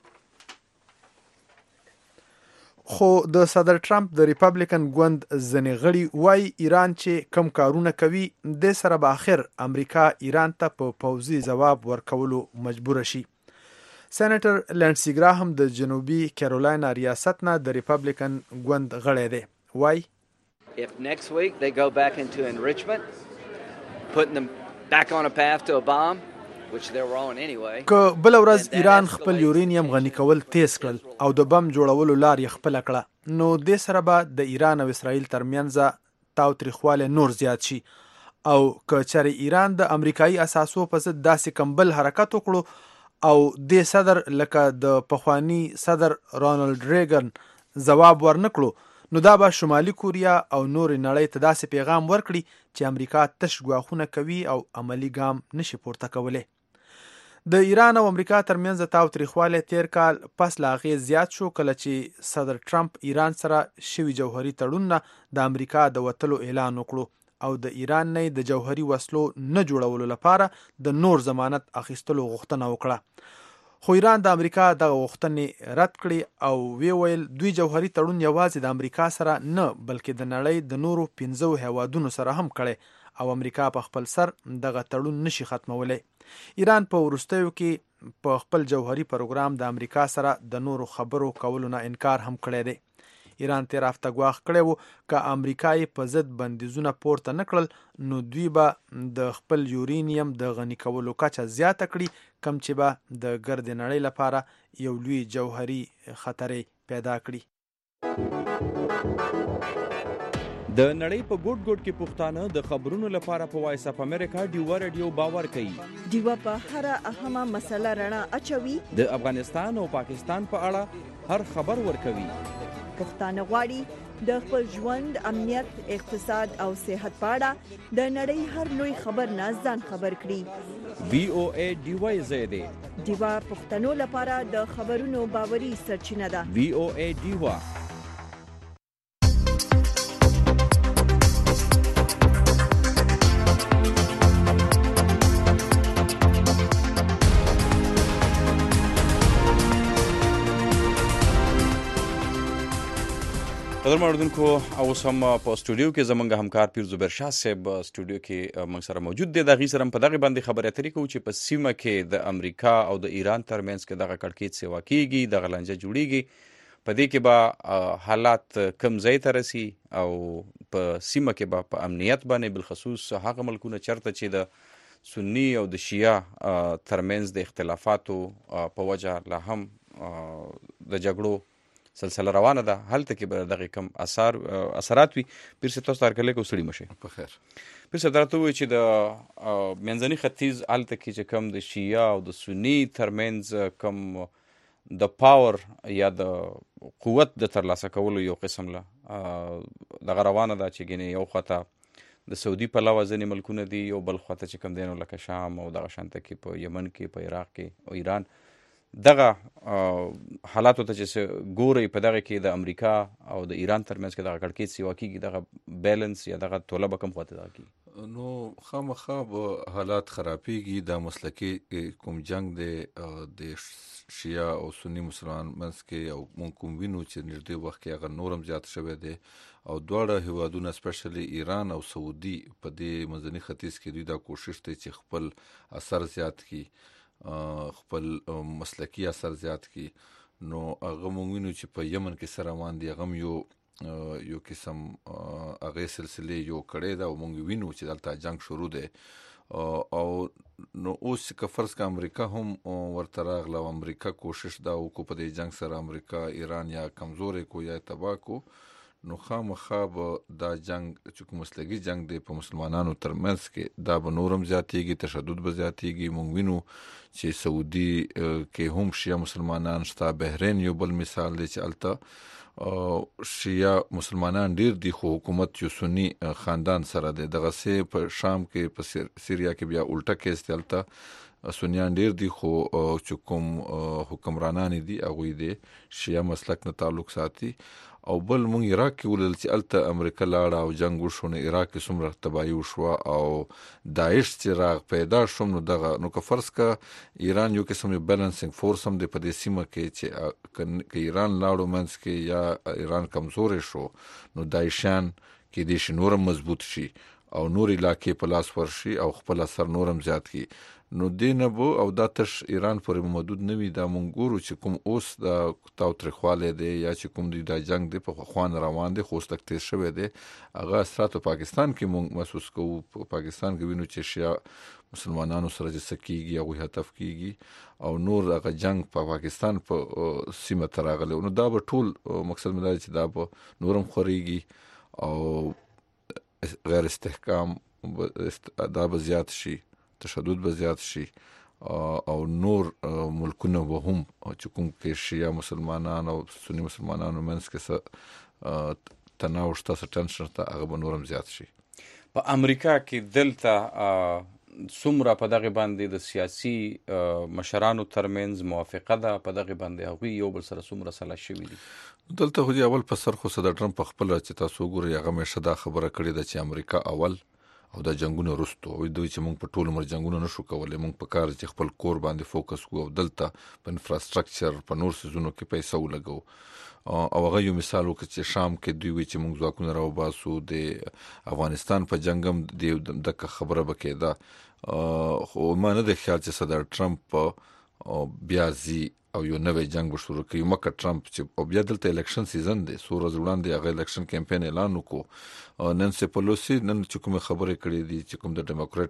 خو د صدر ټرمپ د ریپبلیکن ګوند ځینې غړي وایي ایران چې کم کارونه کوي د سره به اخر امریکا ایران ته په پوځي ځواب ورکولو مجبور شي. سېنیټر لینډسي ګراهم د جنوبي کیرولاینا ریاست نه د ریپبلیکن ګوند غړی دی. وایي If next week they go back into enrichment, putting them back on a path to a bomb, which they were on anyway. که بل ورځ ایران خپل یورینیم غنی کول تیز کړل او د بم جوړولو لار یې خپل کړه نو د سره به د ایران او اسرائیل ترمنځ تاوتریخواله نور زیات شي او که چېرې ایران د امریکایي اساسو په ضد داسې کمبل حرکت وکړو او د صدر لکه د پخوانی صدر رونالد ریګن ځواب ورنکړو نو دا به شمالي کوریا او نور نړۍ ته داسې پیغام ورکړي چې امریکا تش ګواښونه کوي او عملی ګام نشي پورته کولی. د ایران او امریکا ترمنځ تاوتریخوالی تیر کال پس له هغې زیات شو کله چې صدر ټرمپ ایران سره شوي جوهري تړون نه د امریکا د وتلو اعلان وکړو او د ایران نه د جوهري وسلو نه جوړولو لپاره د نور ضمانت اخیستلو غوښتنه وکړه. خو ایران د امریکا دغه غوښتنې رد کړي او وی ویل دوی جوهري تړون یوازې د امریکا سره نه بلکې د نړۍ د نورو 15 هیوادونو سره هم کړي او امریکا په خپل سر دغه تړون نشي ختمولی. ایران په وروستیو کې په خپل جوهري پروګرام د امریکا سره د نورو خبرو کولو نه انکار هم کړی دی. ایران تیر هفته ګواښ کړی و که امریکا یې په ضد بندیزونه پورته نه کړل نو دوی به د خپل یورینیم د غني کولو کچه زیاته کړي کم چې به د ګرد نړۍ لپاره یو لوی جوهري خطرې پیدا کړي. د نړۍ په ګوټ ګوټ کې پښتانه د خبرونو لپاره په وایس اف امریکا ډیوا رادیو باور کوي. ډیوا په هر اهمه مسله رڼا اچوي. د افغانستان او پاکستان په اړه هر خبر ورکوي. پښتانه غواړي د خپل ژوند امنیت اقتصاد او صحت په اړه د نړۍ هر لوی خبر نه ځان خبر کړي. VOA ډیوا زیاده ډیوا پښتنو لپاره د خبرونو باوري سرچینه ده. VOA ډیوا قدر مردونکو اوس هم په سټوډیو کې زمونږ همکار پیر زبیر شاه صاحب سټوډیو کې موږ سره موجود دی. د هغې سره هم په دغې باندې خبرې اترې کوو چې په سیمه کې د امریکا او د ایران ترمنځ کې دغه کړکېچ سیوا کېږي، دغه لانجه جوړېږي، په دې کې به حالات کم ځای ته رسي او په سیمه کې به په امنیت باندې بالخصوص هغه ملکونه چېرته چې د سني او د شیعه ترمنځ د اختلافاتو په وجه لا هم د جګړو سلسله روانه ده، هلته کې به دغه کم اثرات وي. پیر صاحب تاسو هرکلی کو ستړي مشئ. په خیر. پیر صاحب درته ووایي چې د منځني ختیځ هلته کې چې کم د شیعه او د سني ترمنځ کم د پاور یا د قوت د ترلاسه کولو یو قسم له دغه روانه ده چې ګینې یو خواته د سعودي پلوه ځینې ملکونه دي، یو بل خواته چې کم دی نو لکه شام او دغه شانته کې په یمن کې، په عراق کې او ایران. دغه حالاتو ته چې ګورئ په دغه کې د امریکا او د ایران ترمنځ کې دغه کړکېچ سیوا کېږي، دغه بیلنس یا دغه توله به کوم خواته دغه کېږي؟ نو خامخا به حالات خرابېږي. دا مسلکي کوم جنگ دی د شیعه او سنی مسلمان منځ کې او مونږ کوم وینو چې نږدې وخت کې هغه نورم زیات شوی دی او دواړه هیوادونه سپیشلی ایران او سعودي په دې منځني ختیځ کې دوی دا کوشش کوي چې خپل اثر زیات کړي، خپل مسلکي اثر زیات کړي. نو هغه مونږ وینو چې په یمن کې سره روان دي، هغه یو قسم هغه سلسله یو کړی دا او مونږ وینو چې دلته جنگ شروع دی. او نو اوس که فرض که امریکا هم ورته راغله او امریکا کوشش دا وکړو په دې جنگ سره امریکا ایران یا کمزوری کو یا تباه کو، نو خامخا به دا جنگ چې کوم مسلکي جنگ دی په مسلمانانو ترمنځ کې دا به نورم زیاتېږي، تشدد به زیاتېږي. مونږ وینو چې سعودي کې هم شیعه مسلمانان شته، بحرین یو بل مثال دی چې هلته شیعه مسلمانان ډیر دي خو حکومت یو سنی خاندان سره دی. دغسې په شام کې په سیریا کې بیا الټه کیس دی، هلته سنیان ډیر دي خو چې کوم حکمرانان دي هغوی د شیعه مسلک نه تعلق ساتي. او بل مونږ عراق کې ولل چې هلته امریکا لاړه او جنگ وشو، نو عراق کې څومره تباهي وشوه او داعش چې راغ پیدا شو. نو دغه نو که فرض که ایران یو قسم یو بیلنسینګ فورس هم دی په دې سیمه کې چې که ایران لاړو منځ کې یا ایران کمزوری شو، نو داعشیان کېدای شي نورم مضبوط شي او نور علاقې په لاس ورشي او خپل اثر نورم زیات کړي. نو دې نه به او دا تش ایران پورې محدود نه وي. دا مونږ ګورو چې کوم اوس دا تاوتریخوالی دی یا چې کوم دی دا جنگ دی په خوان روان دی خو اوس لږ تیز شوی دی، هغه اثرات په پاکستان کې مونږ محسوس کوو. په پاکستان کې وینو چې شیعه مسلمانانو سره چې څه کېږي هغوی هدف کېږي او نور هغه جنگ په پاکستان په سیمه ته راغلی. نو دا به ټول مقصد مې دا دی چې دا به نورم خورېږي او غیر استحکام دا به زیات شي، تشدد به زیات شي او نور ملکونه به هم چې کوم کې شیعه مسلمانان او سنی مسلمانانو منځ کې څه تناو شته، څه ټنشن شته، هغه به نورم زیات شي. په امریکا کې دلته څومره په دغه باندې د سیاسي مشرانو ترمنځ موافقه ده په دغه باندې، هغوی یو بل سره څومره سلا شوي دي؟ دلته خو اول په سر خو صدر ټرمپ په خپله چې تاسو وګورئ هغه همیشه دا خبره کړې ده چې امریکا اول او دا جنگونه وروستو. دوی چې مونږ په ټول عمر جنگونه نشو کولی، مونږ په کار چې خپل کور باندې فوکس کوو او دلته په انفراسټرکچر په نور څیزونو کې پیسه ولګو. او هغه یو مثال وکړه چې شام کې دوی وی چې مونږ ځواکونه راوباسو، د افغانستان په جنگ هم دغه خبره به کېده. خو ما نه دی خیال چې صدر ټرمپ بیا ځي او یو نوی جنگ به شروع کوي. مکه ټرمپ چې او بیا دلته الیکشن سیزن دی، څو ورځې وړاندې هغه الیکشن کمپین اعلان وکړو. نانسي پیلوسي نن چې کومې خبرې کړې دي چې کوم د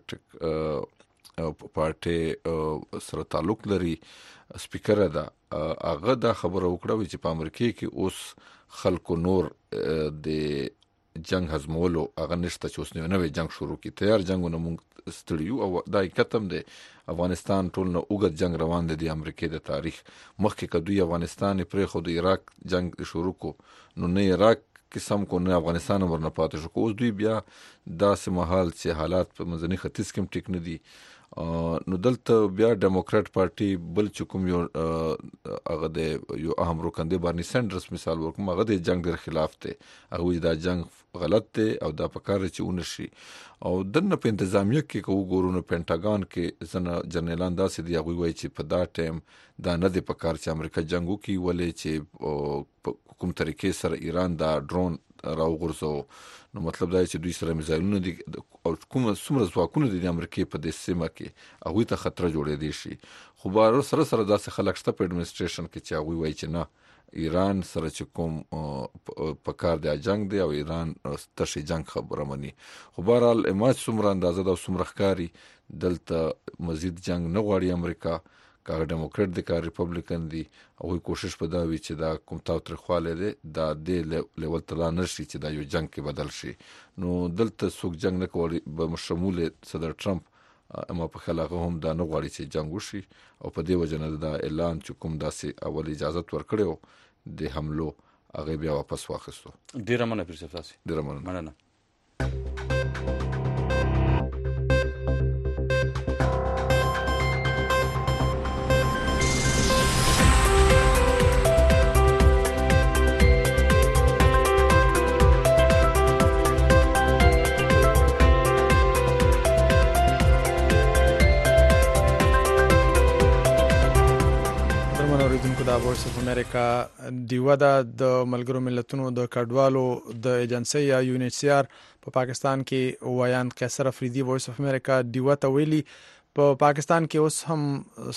ډیموکراټک پارټي سره تعلق لري سپیکره ده، هغه دا خبره وکړه چې په امریکا کې اوس خلکو نور د جنگ هضمولو هغه نشته چې اوس نوی جنگ شروع کړي. تیار جنگونه مونږ ستړي او دا حقیقت هم دی. افغانستان ټول نه اوږد جنگ روان دی د امریکا د تاریخ. مخکې که دوی افغانستان پرېښود د عراق جنگ شروع کو، نو نه عراق قسم کو نه افغانستان هم ورنه پاتې شو. اوس دوی بیا داسې مهال چې حالات په منځني ختیځ کې هم ټیک نه دي، نو دلته بیا ډیموکراټ پارټي بل چې کوم یو هغه د یو اهم رکن دی بارني سینډرز مثال ورکوم، هغه د جنگ ډېر خلاف دی. هغوی دا جنگ غلط دی او دا پکار چې ونشي. او دنه په انتظامیه کې که وګورو نو پینټاګان کې ځنه جنرالان داسې دي هغوی وایي چې په دا ټایم دا نه دی پکار چې امریکا جنگ وکړي، ولې چې په کوم طریقې سره ایران دا ډرون راوغورځو. نو مطلب دا چې دوی سره میزایلونه دي او کوم څومره ځواکونه دي د امریکې په دې سیمه کې هغوی ته خطره جوړېدی شي. خو بار سره سره داسې خلک شته په اډمنسټریشن کې چې هغوی وایي چې نه، ایران سره چې کوم په کار دی جنگ دی او ایران تشي جنگ خبره مني. خو بهرحال ما څومره اندازه ده او څومره ښکاري دلته مزید جنگ نه غواړي امریکا، که ډیموکراټ دی که ریپبلیکن دی. هغوی کوشش په دا وي چې دا کوم تاوتریخوالی دی دا دې لیول ته لا نه شي چې دا یو جنگ کې بدل شي. نو دلته څوک جنگ نه کولی بشمول صدر ټرمپ، اما په خیال هغه هم دا نه غواړي چې جنگ وشي او په دې وجه نه دا اعلان چې کوم داسې اول اجازت ورکړی و د حملو هغه بیا واپس واخیستو. ډېره مننه پیر صاحب، تاسې ډېره مننه. وایس اف امریکا دیوه د ملګرو ملتونو د کډوالو د ایجنسی یا UNHCR په پاکستان کې ویان قیصر افریدي وایس اف امریکا دیوه ته ویلي په پاکستان کې اوس هم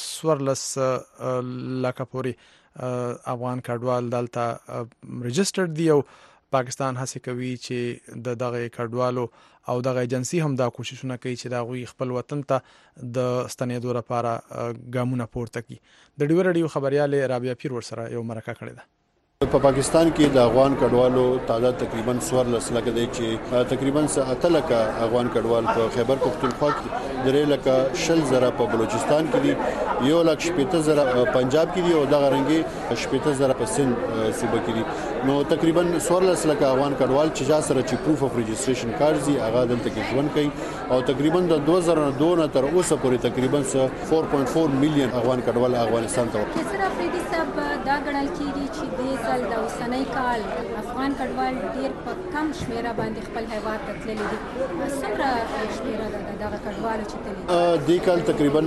14 لکه پورې افغان کډوال دلته ريجسترډ دي او پاکستان هڅه کوي چې د دغه کډوالو او دغه ایجنسی هم دا کوششونه کوي چې دا غوي خپل وطن ته د ستنېدو لپاره ګامونه پورته کړي. د ډیو رادیو خبريال رابعه پیر ور سره یو مرکه کړې ده. په پاکستان کې د افغان کډوالو تعداد تقریبا 14 لکه دی چې تقریبا 8 لکه افغان کډوال په خیبر پختونخوا کې 3 لکه 10 زره په بلوچستان کې دي 1 لک 80 زره پنجاب کې دي او د غرنګي 80 زره په سند صوبه کې دي. نو تقریبا 14 لکه افغان کډوال چې جا سره چې پروف اف ريجستریشن کارت دي هغه دلته کې ژوند کوي او تقریبا د 2002 تر اوسه پورې تقریبا 4.4 میلیون افغان کډوال افغانستان ته کیسر افریدي صاحب دا ګڼل کیږي چې د کال د اوسنۍ کال افغان کډوال ډیر په کم شمیره باندې خپل هیواد ته تللي دي. څومره شمیره ده دغه کډوالو چې تللي دي؟ کال تقریبا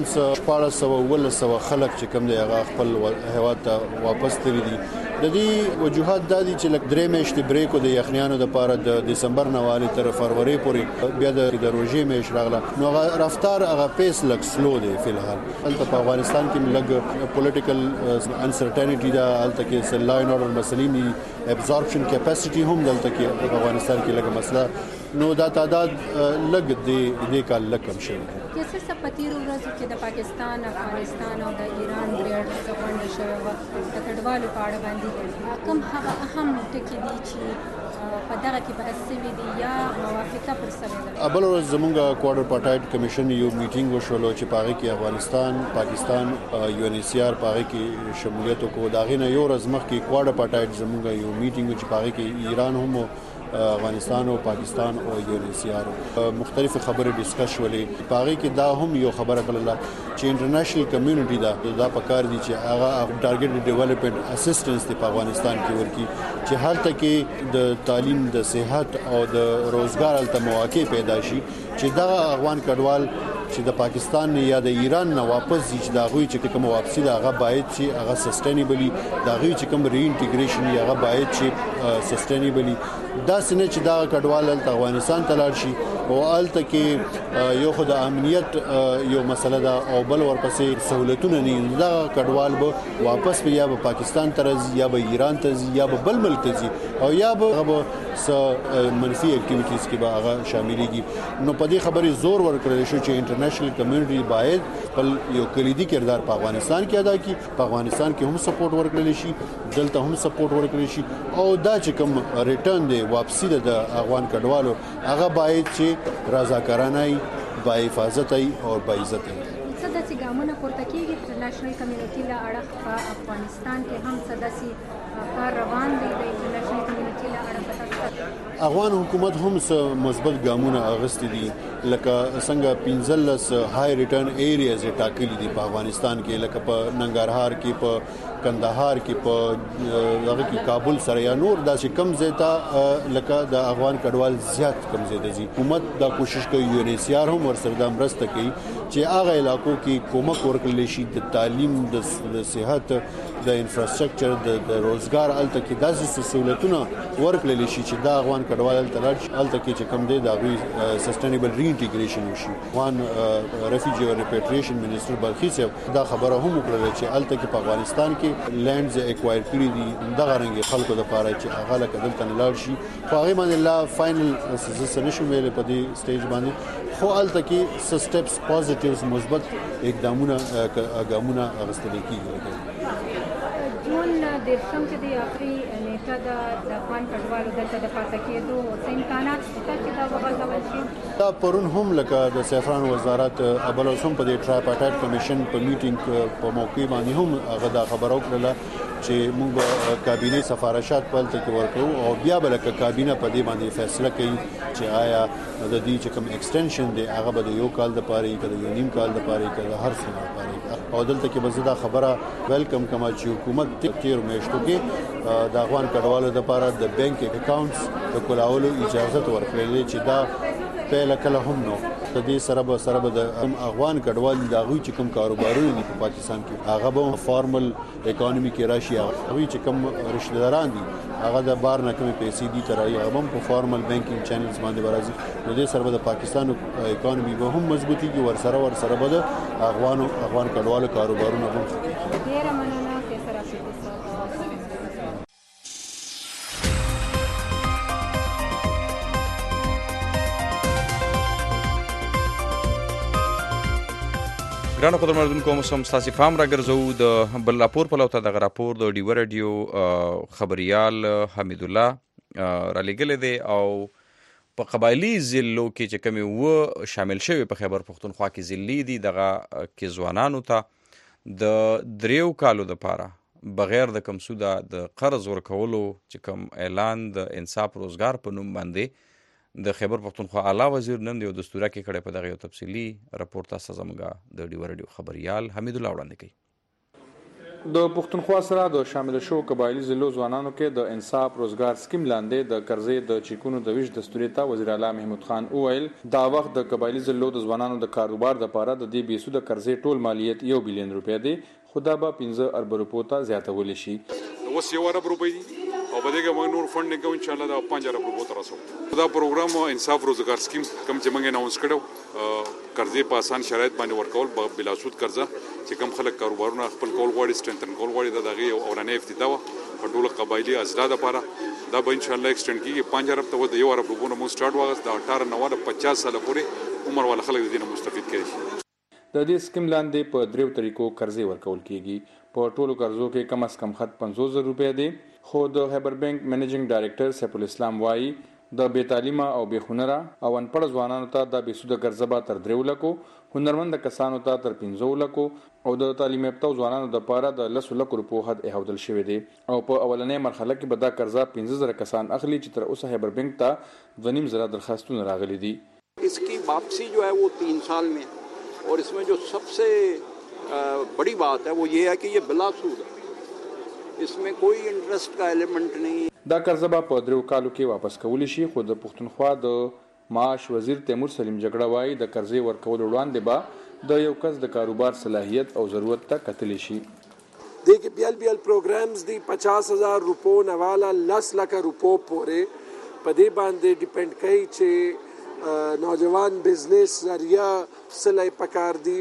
1400 خلک چې کم دی هغه خپل هیواد ته واپس تللي دي. د دې وجوهات د دې چې لک درې میاشتې بریک د یخنیانو د پاره د دسمبر نه والی تر فروری پورې بیا د روژې میاشت راغله نو رفتار هغه پیس لک سلو دی فلحال. البته په افغانستان کې لګ پولیټیکل انسرټینټی دا البته کې لا ان اورډر مسلې می ابزورپشن کیپاسټي هم دلته کې په افغانستان کې لګ مسله نو دا تعداد لګ دی کال لکم شي. کیسه سپتیر ورځ چې د پاکستان افغانستان او د ایران درې څخه شوی و د کډوالو په اړه باندې کوم هغه اهم ټکي دي چې په دغه کې بحث شوی دی یا موافقه پر شوی ده؟ بل ورځ زمونږ کوارټر پارټایټ کمیشن یو میټینګ وشولو چې پاره کې افغانستان پاکستان UNHCR پاره کې شمولیت کو داغه نه یو ورځ مخکې کوارټر پارټایټ زمونږ یو میټینګ چې پاره کې ایران هم افغانستان او پاکستان او UNHCR مختلف خبرې ډیسکس شولې. پاره کې دا هم یو خبره بلله چې انټرنیشنل کمیونټي دا پکار دي چې هغه ټارګټ ډیولپمنٹ اسسټنس په افغانستان کې ورکی چې حالت کې د تعلیم د صحت او د روزګار الته مواقع پیدا شي چې دا افغان کډوال چې د پاکستان یا د ایران نه واپس دي چې دا غوي چې کوم واپسی دا هغه باید چې هغه سستینبلی دا غوي چې کوم ری انټیګریشن یا هغه باید چې سستینبلی دا سنه چې دا کډوال الته افغانستان ته لاړ شي او الته کې یو خدای امنیت یو مسله دا او بل ورپسې سہولتونه نه دا کډوال به واپس یا به پاکستان ته ځي یا به ایران ته ځي یا به بل ملک ته ځي او یا به منفي اکټیویټیز کې به هغه شاملېږي. نو په دې خبرې زور ورکړل شو چې انټرنیشنل کمیونټي باید خپل یو کلیدي کردار په افغانستان کې ادا کړي. په افغانستان کې هم سپورټ ورکړل شي دلته هم سپورټ ورکړل شي او دا چې کوم ریټرن دی واپسی د افغان کډوالو هغه باید چې رضاکارانه با حفاظت او با عزت صداسي ګامونه پورته کیږي. انټرنیشنل کمیونټي له اړه په افغانستان کې هم صداسي کار روان دی. د انټرنیشنل کمیونټي له اړه افغان حکومت هم مثبت ګامونه اغستې دي لکه څنګه 15 های ریټرن ایریاز ټاکلي دي په افغانستان کې لکه په ننګرهار کې په کندهار کې په دغه کې کابل سره یا نور داسې کم زیتا لکه د افغان کډوال زیات کم زیاده دي. حکومت دا کوشش کوي UNHCR هم ورسره د مرسته کوي چې هغه علاقو کې کومک ورکړل شي د تعلیم د صحت د انفراستراکچر د روزګار الته کې داسې سہولتونه ورکړل شي چې دا افغان کډوال الته کې چې کم دی دا غوي سستینبل ری انټیګریشن وشي. افغان ریفیوجی او ریپیټریشن منیسټر بلخیص دا خبره هم وکړه چې الته کې په افغانستان کې لینډز اکوایر کړی دي د غرنګي خلکو لپاره چې هغه لکه دلته لاړ شي خو هغه باندې لا فائنل سزا نشو ویل په دې سټیج باندې خو الته کې سټیپس پوزټیوز مثبت اقدامونه ګامونه اغستل کیږي. جون د سم چې د اخري نیټه د افغان کډوالو دلته د پاتې کېدو او امکانات شته چې دا وغځول شي. دا پرون هم لکه د سیفران وزارت ابل اوسم په دې ټرایپارټایټ کمیشن په میټینګ په موقع باندې هم هغه دا خبرو کړله چې موږ کابینه سفارشات په تل کې ورکو او بیا بل کابینه په دې باندې فیصله کوي چې آیا د دې چې کوم ایکسټنشن دی هغه به یو کال د پاره کې د یو نیم کال د پاره کې د هر څه لپاره او دلته کې بزدا خبره ویلکم کما چې حکومت تیر میاشتو کې د افغان کډوالو لپاره د بانک اکاونټس د کولولو اجازه ورکړلې چې دا په لکه هم نو تدې سره به د افغان کډوال د هغوی چې کوم کاروبارونه دي په پاکستان کې هغه به فارمل اکانومي کې راشي. هغوی چې کوم رشتہ داران دي هغه د بار نه کومې پیسې دي ترایي هغه هم په فارمل بانکینګ چینلز باندې راځي. نو دې سره به د پاکستان اکانومي به هم مضبوطي کې ورسره به د افغان کډوالو کاروبارونه هم ښه. ډیره مننه چې سره ګرانو قدرمنونکو موسم ستاسو فهم راګرځو د بل راپور په لوته د راپور د ډیو رادیو خبريال حمید الله را لګل دي او په قبایلی ضلعو کې چې کومي و شامل شوی په خیبر پختونخوا کې ضلعي دي دغه کې ځوانانو ته د دریو کالو د پاره بغیر د کمسوده د قرض ورکولو چې کوم اعلان د انصاف روزګار په نوم باندې د خیبر پختونخوا اعلی وزیر نن د دستوره کې کړه په دغه یو تفصیلی راپور تاسو زموږه د ډیو رادیو خبريال حمید الله وړاندې کوي. د پختونخوا سره د شامل شو قبایلی ضلعو ځوانانو کې د انصاف روزګار سکیم لاندې د قرضې د چیکونو د ویش دستوري ته وزیر اعلی محمود خان اویل دا وخت د قبایلی ضلعو د ځوانانو د کاروبار لپاره د دې بیسو د قرضې ټول مالیت 1 بلین روپیا دی خدا به 15 ارب روپو ته زیاتول شي. اوس 1 ارب روپۍ دي او په دغه موږ نور فند کوو ان شاء الله دا 5 ارب روپو ته رسو. دا پروګرام انصاف روزګار سکیم کوم چې موږ اناونس کړو قرضې په آسان شرایط باندې ورکول بلا سود قرضه چې کوم خلک کاروبارونه خپل کول غواړي سټرنتن کول غواړي دا دغه اورانه افتتاح په ټول قبایلی ازلا لپاره دا به ان شاء الله ایکسټند کیږي 5 ارب ته د 1 ارب روپو نه مو سٹارټ واغس دا 18 نه 50 سال پورې عمر ول خلک دینه مستفید کړي. د دې سکیم لاندې په دریو طریقو قرضې ورکول کیږي. په ټولو قرضو کې کم از کم خط 500 روپیا دی خو د خیبر بانک منیجینګ ډایریکټر سیف الاسلام وایي د بې تعلیمه او بې هنره او انپړ ځوانانو ته د بې سوده قرضه به تر 3 لکو هنرمند کسانو ته تر 15 لکو او د تعلیم یافته ځوانانو د لپاره د 10 لکو روپو حد ایښودل شوی دی او په اولنې مرحله کې به دا قرضه 15000 کسان اخلي چې تر اوسه خیبر بانک ته 2.5 درخواستونه راغلي دي. इसकी वापसी जो है वो 3 साल में और इसमें जो सबसे बड़ी बात है वो ये है कि ये बिला सूद है इसमें कोई इंटरेस्ट का एलिमेंट नहीं. دا قرضه به په 3 کالو کې واپس کولی شي خو د پښتونخوا د معاش وزیر تیمور سلیم جګړه وایي د قرضې ورکول وړاندې به د یو کس د کاروبار صلاحیت او ضرورت ته کتلی شي. देखिए बीएल प्रोग्राम्स दी 50,000 रुपो नवाला 10 लाख रुपो परे पदे बांधे डिपेंड कई चे नौजवान बिजनेस जरिया सलाई पकार दी.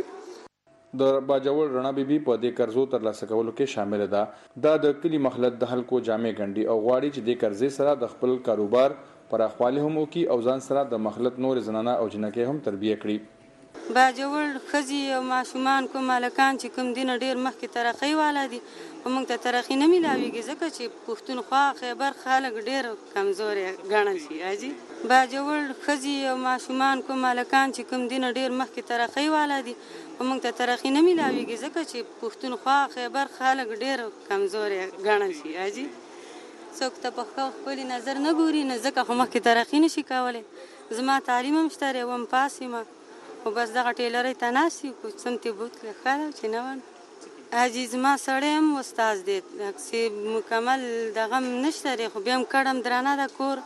د باجوړ رڼا بیبي په دې قرضو ترلاسه کولو کې شامل ده. دا د کلی مخلت د خلکو جامع ګنډي او غواړي چې د قرضې سره د خپل کاروبار پراخواله هم وکړي او ځان سره د مخلت نور زنانه او جنکه هم تربیه کړي. باجوړ خزي او ماشومان کوم مالکان چې کوم دین ډیر مخکې ترقی والا دي او موږ ته ترقی نه ملاويږي ځکه چې پښتونخوا خیبر خلک ډیر کمزوري ګڼل شي. اجي باجوړ خزي او ماشومان کوم مالکان چې کوم دین ډیر مخکې ترقی والا دي او موږ ته ترقی نه ملاويږي ځکه چې پښتونخوا خیبر خلک ډیر کمزوري ګڼل شي. اجي څوک ته په خپل نظر نه ګوري نه ځکه خو مخکې ترقی نشي کولای. زما تعلیم هم شته وم پاسمه او بس دغه ټیلرې ته ناسي کو سمتي بوت له خاله چې نه ون عزیز ما سړیم استاد دې چې مکمل دغه نشته خو بیا هم کړم درانه د کور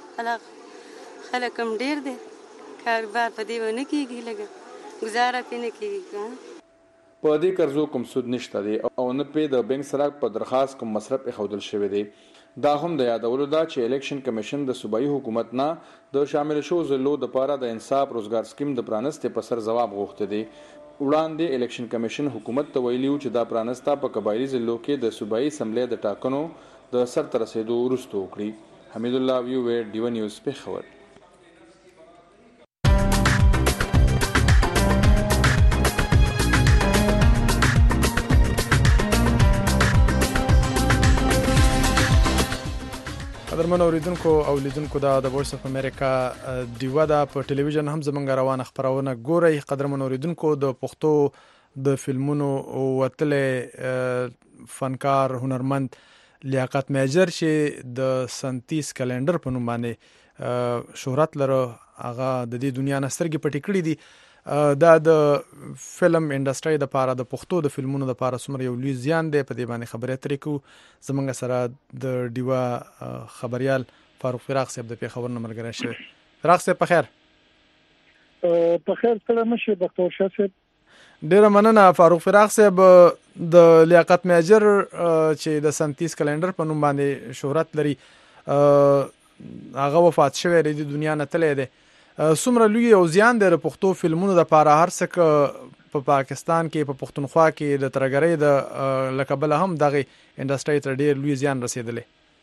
خلک هم ډیر دي کاروبار په دې ونه کېږي لګه گزاره پې نه کېږي. په دې قرضو کوم سود نشته دی او نه پې د بانک سره په درخواست کوم مصرف ایښودل شوی دی. دا هم د یادولو ده چې الیکشن کمیشن د صوبایي حکومت نه د شامل شو ضلعو د لپاره د انصاف روزګار سکیم د پرانستې په سر ځواب غوښته دی. وړاندې الیکشن کمیشن حکومت ته ویلي و چې دا پرانسته په قبایلی ضلعو کې د صوبایي اسمبلی د ټاکنو د سر ته رسېدو وروسته وکړي. حمید الله ویو ډیو نیوز پېښور. قدرمن اوریدونکو او لیدونکو دا د وایس اف امریکا دیوا دا په ټلویزیون هم زمونږ روانه خبرونه ګورئ. قدرمن اوریدونکو د پښتو د فلمونو وتلې فنکار هنرمند لیاقت میجر چې د سنتیس کلندر په نوم باندې شهرت لري هغه د دې دنیا نه سترګې پټې کړې دي. دا د فلم انډستری د پاره د پښتو د فلمونو د پاره څومره یو لوی زیان دی په دې باندې خبرې اترې کوو. زمونږ سره د ډیوا خبريال فاروق فراق صاحب د پیښور نمبر ګرځي شوی. فراق صاحب په خیر. په خیر سره مشه ډاکټر شاه صاحب ډیره مننه فاروق فراق صاحب د لیاقت میجر چې د سنتیس کلندر په نوم باندې شهرت لري هغه وفات شوی دی د دنیا نه تللی دی څومره لوی او زیان دی د پښتو فلمونو لپاره هر څه په پاکستان کې په پښتونخوا کې د ترګرۍ د لکبل هم دغه انډستری ته ډیر لوی زیان رسیدلی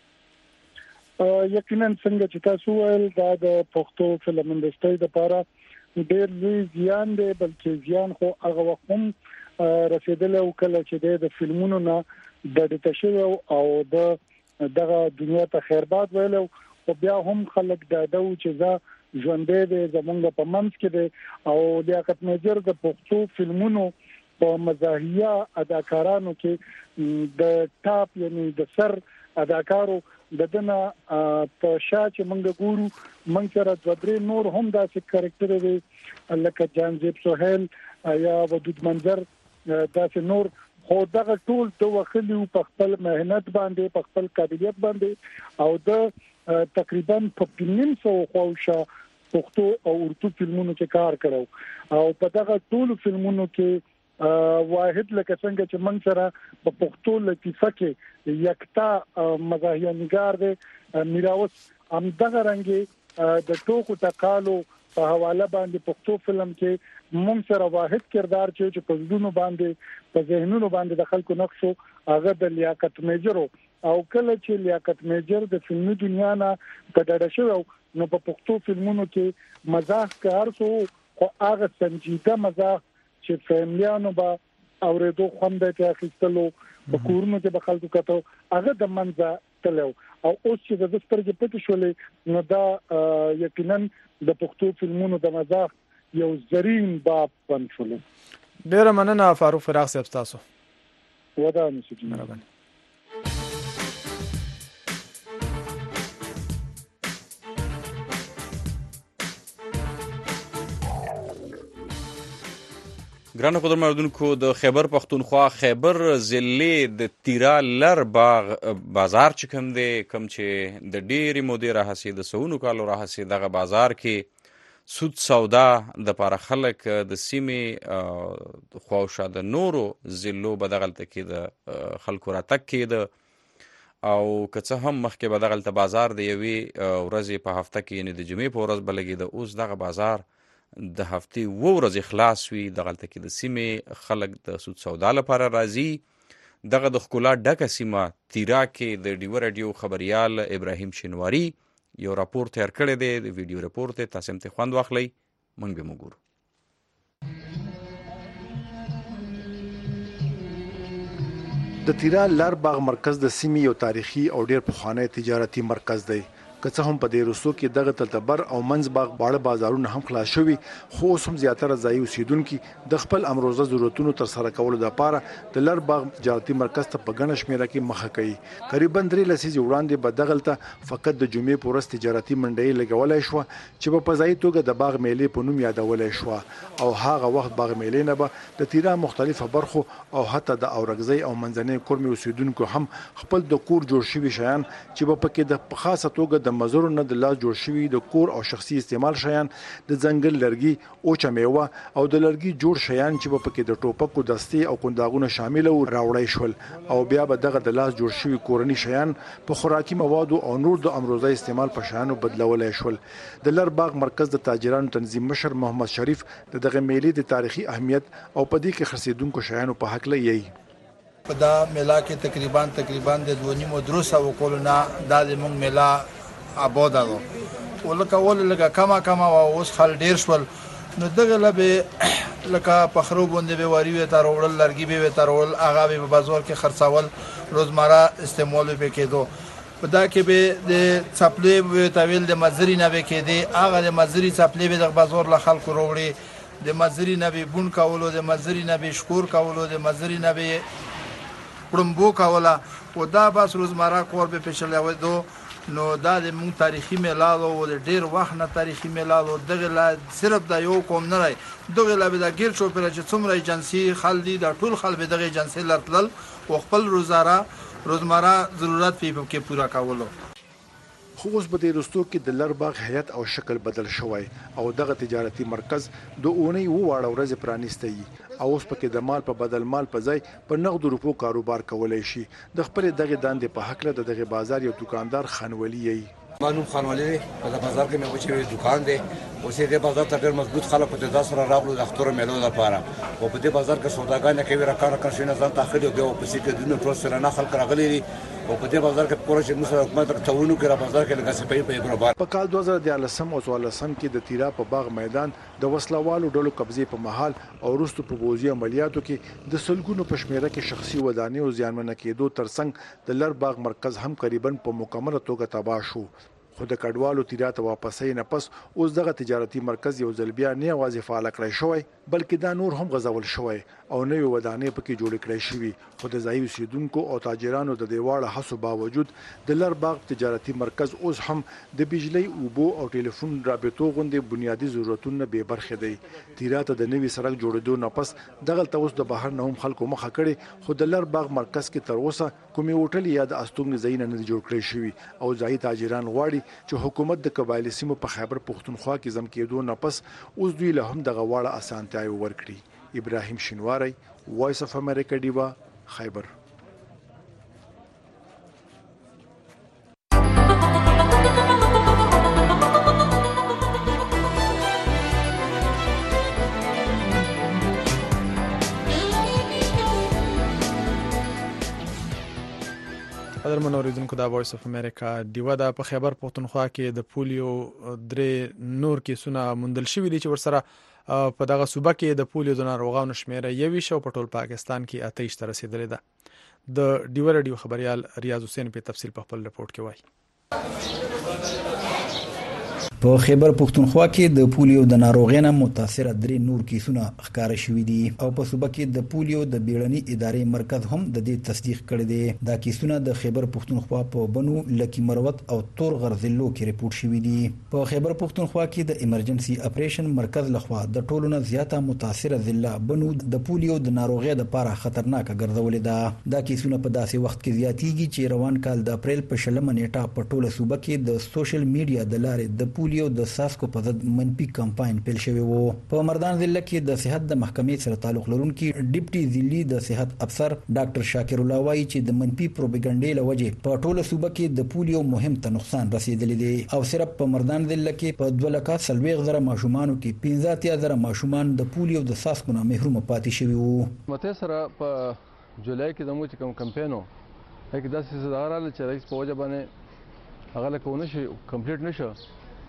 یقینا څنګه چې تاسو ویل دا د پښتو فلم انډستری لپاره ډیر لوی زیان دی بلکې زیان خو هغه وخت هم رسیدلی او کله چې د فلمونو نه د تشریح او دغه دنیا ته خیرباد ویل او بیا هم خلک دا چې ځا ژوندې دي زمونږ په منځ کې دي او لیاقت میجر د پښتو فلمونو په مزاحیه اداکارانو کې د ټاپ یعنی د سر اداکارو ددنه په شاته منګ ګورو منګ سره د درې نور هم داسې کریکټر دي لکه جانزیب سہیل یا ودود منظر داسې نور خو دغه ټول د وخلیو په خپل مهنت باندې په خپل قابلیت باندې او د تقریبا په 900 خوښه پښتو او اردو فلمونو کې کار کړو او په دغه ټول فلمونو کې واحد لکه څنګه چې من سره په پښتو لطیفه کې یکتا مزاحیه نگار دی میراوس هم دغه رنګي د ټوکو تقالو په حواله باندې پښتو فلم کې مونږ سره واحد کردار چې په ځونو باندې په ذهنونو باندې د خلکو نقشو هغه د لیاقت میجر او کله چې لیاقت میجر د فلمي دنیا نه کډړ شو نو په پښتو فلمونو کې مزاح کار سو خو هغه سنجیده مزاح چې فیملیانو با اوریدو خوند ته اخیستلو په کورونو کې به خلکو کته هغه د منځه تلو او اوس چې د سترګې پټ شولې نو دا یقینا د پښتو فلمونو د مزاح یو زرین باب بن شول. ډیره مننه فاروق فراق صاحب تاسو. ودا مسجد مهرباني. ګرانو قدرمنونکو د خیبر پختونخوا خیبر ضلع د تیرا لر باغ بازار چې کوم دی کوم چې د ډېری مودې راهسي د سونو کالو راهسي دغه بازار کې سود سودا د پاره خلک د سیمې خواوشا د نورو ضلعو بدغلته کې د خلکو راتګ کېده او که څه هم مخکې بدغلته بازار د یوې ورځې په هفته کې یعنې د جمعې په ورځ به لګېده اوس دغه بازار د هفتې و ورځې خلاص وي دغلته کې د سیمې خلک د سود سودا لپاره راځي دغه د ښکلا ډکه سیمه تیرا کې د ډیو راډیو خبریال ابراهیم شینواری یو راپور تیار کړی دی د ویډیو راپور ته تاسو هم ته خوند واخلئ موږ به وګورو. د تیرا لر باغ مرکز د سیمې یو تاریخي او ډیر پخوانی تجارتي مرکز دی. که څه هم په دې روسو کې دغه تلتبر او منځ باغ باړه بازارونه هم خلاص شوي خو اوس هم زیاتره ځایي اوسیدونکي د خپل امروزه ضرورتونو ترسره کولو لپاره د لر باغ تجارتي مرکز ته په ګڼه شمېره کې مخه کوي. قریبا 3 لسیزې وړاندې به دغلته فقط د جمعې په ورځ تجارتي منډۍ لګولی شوه چې په ځایي توګه د باغ میلې په نوم یادولی شوه او هغه وخت باغ میلې نه به د تیرا مختلفه برخو او حتی د اورګزۍ او منځنۍ کورمې اوسیدونکو هم خپل د کور جوړ شوي شیان چې به پکې د خاصه توګه د مزرو نه د لاس جوړ شوي د کور او شخصي استعمال شیان د ځنګل لرګي اوچه میوه او د لرګي جوړ شیان چې په پکې د ټوپکو دستې او کنداغونه شامل او راوړی شول او بیا به دغه د لاس جوړ شوي کورني شیان په خوراکي موادو او نور د امروزه استعمال په شیانو بدلولای شول. د لر باغ مرکز د تاجرانو تنظیم مشر محمد شریف دغه میلې د تاریخي اهمیت او په دې کې خرڅېدونکو شیانو په حق لې په دا میلا کې تقریبا د 2.5 کلونه د موږ میلا آباد ده ولکه ولکه کما اوس خل ډیر شول نو دغه لبه لکه پخرو باندې به واری وي تر وړل لرګي به تر وړل هغه به بازار کې خرڅول روزمره استعمال به کېدو په دا کې به د چپلې به تویل د مزری نه به کېدی هغه د مزری چپلې به د بازار له خلکو وروړي د مزری نه به بون کولو د مزری نه به شکور کولو د مزری نه به پړمبو کوله او دا بس روزمره کور به پېښلې و دو نو دا د مون تاریخي میلاد او د ډیر وخت نه تاریخي میلاد او دغه لا صرف د یو قوم نه راي دغه لا به د ګیر شو پر چې څومره ایجنسی خلدي د ټول خلک دغه ایجنسی لرتل او خپل روزمره ضرورت په کې پورا کولو. خو اوس په دې رستو کې د لرباغ هیئت او شکل بدل شوی او دغه تجارتي مرکز د اونۍ واړه ورځ پرانیستی او اوس پکې د مال په بدل مال په ځای په نغد روپو کاروبار کولای شي د خپل دغه داندې په حق له دغه بازار یو دکاندار خانولی یې مانوم خانولی په بازار کې مې وچې دکان دی اوسې د بازار ته ډېر مضبوط خلک په دې سره راغلو د اختر میلو لپاره او په دې بازار کې سوداګانې کوي راکړه شي نه ځان تاخلي او په سې کې دونه ټول سره نه خلک راغلي دي او په دې بازار کې پوره چې موږ حکومت ترتاونو کې را بازار کې لګا سپي په برابر په کال 2013 او 2014 کې د تیرا په باغ میدان د وسلوالو ډلو قبضه په محل او وروسته په بوزي عملیاتو کې د سلګونو په شمیره کې شخصي ودانۍ او زیانمن کېدو ترڅنګ د لر باغ مرکز هم قریبا په مکمله توګه تباہ شو خو د کډوالو تیرا ته واپسې نه پس اوس دغه تجارتي مرکز یو ځل بیا نه واځي فعال کړی شوی بلکې دا نور هم غزول شوی او نوې ودانۍ پکې جوړ کړی شوی خو د ځایي اوسیدونکو او تاجرانو د دیواله حسو باوجود د لر باغ تجارتي مرکز اوس هم د بجلی اوبو او ټلیفون رابطو غوندې بنیادی ضرورتونه به برخه دی تیرا ته د نوې سړک جوړېدو نه پس دغه توس د بهر نه هم خلکو مخه کړي خو د لر باغ مرکز کې تر اوسه کومې هوټل یا د استوګن ځای نه جوړ کړی شوی او ځایي تاجران غواړي چې حکومت د قبایلی سیمو په خیبر پختونخوا کې زم کېدو نه پس اوس دوی له هم دغه واړه اسانتیاوي ورکړي ابراهیم شینواری وایس اف امریکا دیوا خیبر قدرمن اوریدونکو دا وایس اف امریکا دیوا د په خیبر پختونخوا کې د پولیو درې نور کیسونه مندل شوی دي چې ورسره په دغه صوبه کې د پولیو د ناروغانو شمیره 21 په ټول پاکستان کې 28 ته رسیدلې ده د دیوا رادیو خبريال ریاض حسین په تفصیل په خپل رپورت کې وایي په خیبر پختونخوا کې د پولیو د ناروغۍ نه متاثر درې نور کیسونه ښکار شوي دي او په صوبه کې د پولیو د بیړني ادارې مرکز هم د دې تصدیق کړی دی دا کیسونه د خیبر پختونخوا په بنو لکی مروت او تور غرزلو کې ریپورت شوي دي په خیبر پختونخوا کې د ایمرجنسي اپریشن مرکز لخوا د ټولو نه زیاته متاثر ضلع بنو د پولیو د ناروغۍ لپاره خطرناک ګرځولې ده دا کیسونه په داسې وخت کې زیاتیږي چې روان کال د اپریل په 20 نیټه په ټوله صوبه کې د سوشل میډیا د لارې د پولیو د ساسکو په ضد منفي کمپاین پیل شوی وو په مردان ضلع کې د صحت د محکمې سره تعلق لرونکي ډیپټي ضلعي د صحت افسر ډاکټر شاکر الله وایي چې د منفي پروپاګاندا لوجه په ټوله صوبه کې د پولیو مهم ته نقصان رسیدلی دی او صرف په مردان ضلع کې په 2,40,000 ماشومانو کې 15,000 ماشومان د پولیو د ساسکو نه محروم پاتې شوی وو مته سره په جولای کې د موږ کوم کمپاینو هغه داسې زړه چې رئیس په وجه باندې هغه له کوونه شي کمپلیټ نشه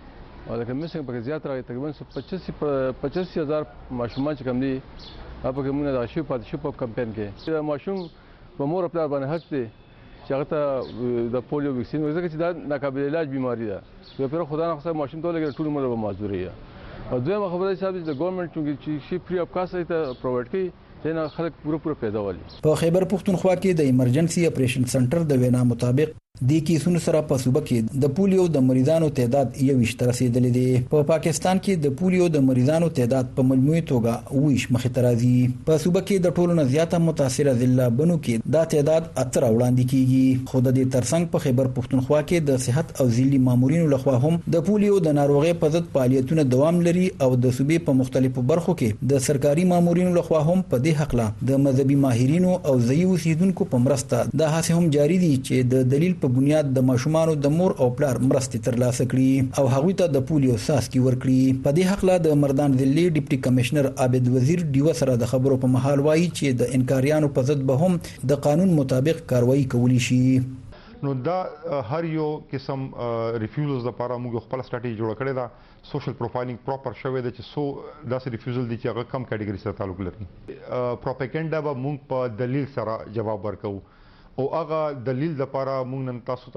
او د کمیسنګ په زیات راځي تقریبا 85,000 ماشومان چې کم دي هغه په موږ د شي په کمپاین کې د ماشوم په مور خپل باندې حق دي چې هغه ته د پولیو ویکسین ورکړي چې دا ناقابل علاج بیماری ده یو پر خدای نه خصه ماشوم ته لګي ټول عمر به معذوري او دویمه خبره چې د ګورنمنت چې فری اف کاسه ته پرووایډ کړي دنه خلک پوره پیدا والي په خیبر پختونخوا کې د ایمرجنسي اپریشن سنټر د وینا مطابق د کیسونو سره په صوبه کې د پولیو د مریضانو تعداد 21 تر رسیدلی دی په پاکستان کې د پولیو د مریضانو تعداد په مجموعي توګه 20 مخ ته راځي په صوبه کې د ټولو نه زیاته متاثره ضلع بنو کې دا تعداد اتر وړاندې کیږي خو د دې ترڅنګ په خیبر پختونخوا کې د صحت او ضلعي مامورینو لخوا هم د پولیو د ناروغۍ په ضد فعالیتونه دوام لري او د صوبې په مختلفو برخو کې د سرکاري مامورینو لخوا هم په دې حق له د مذهبي ماهرینو او ځایي اوسیدونکو په مرسته د هڅې هم جاری دي چې د دلیل په بنیاد د ماشومانو د مور او پلار مرستې ترلاسه کړي او هغوی ته د پولیو ساسکي ورکړي په دې حق له د مردان ضلعي ډیپټي کمشنر عابد وزیر دیو سره د خبرو په محل وایي چې د انکاریانو په ضد به هم د قانون مطابق کاروایی کولی شي نو دا هر یو قسم ریفیوزلز لپاره موږ خپل سټریټجی جوړ کړی دا سوشل پروفایلینګ پراپر شوی دی چې سو داسې ریفیوزل دي چې هغه کم کټګوري سره تعلق لري پروپاګاندا به موږ په دلیل سره جواب ورکوو او هغه دلیل لپاره موږ نن تاسو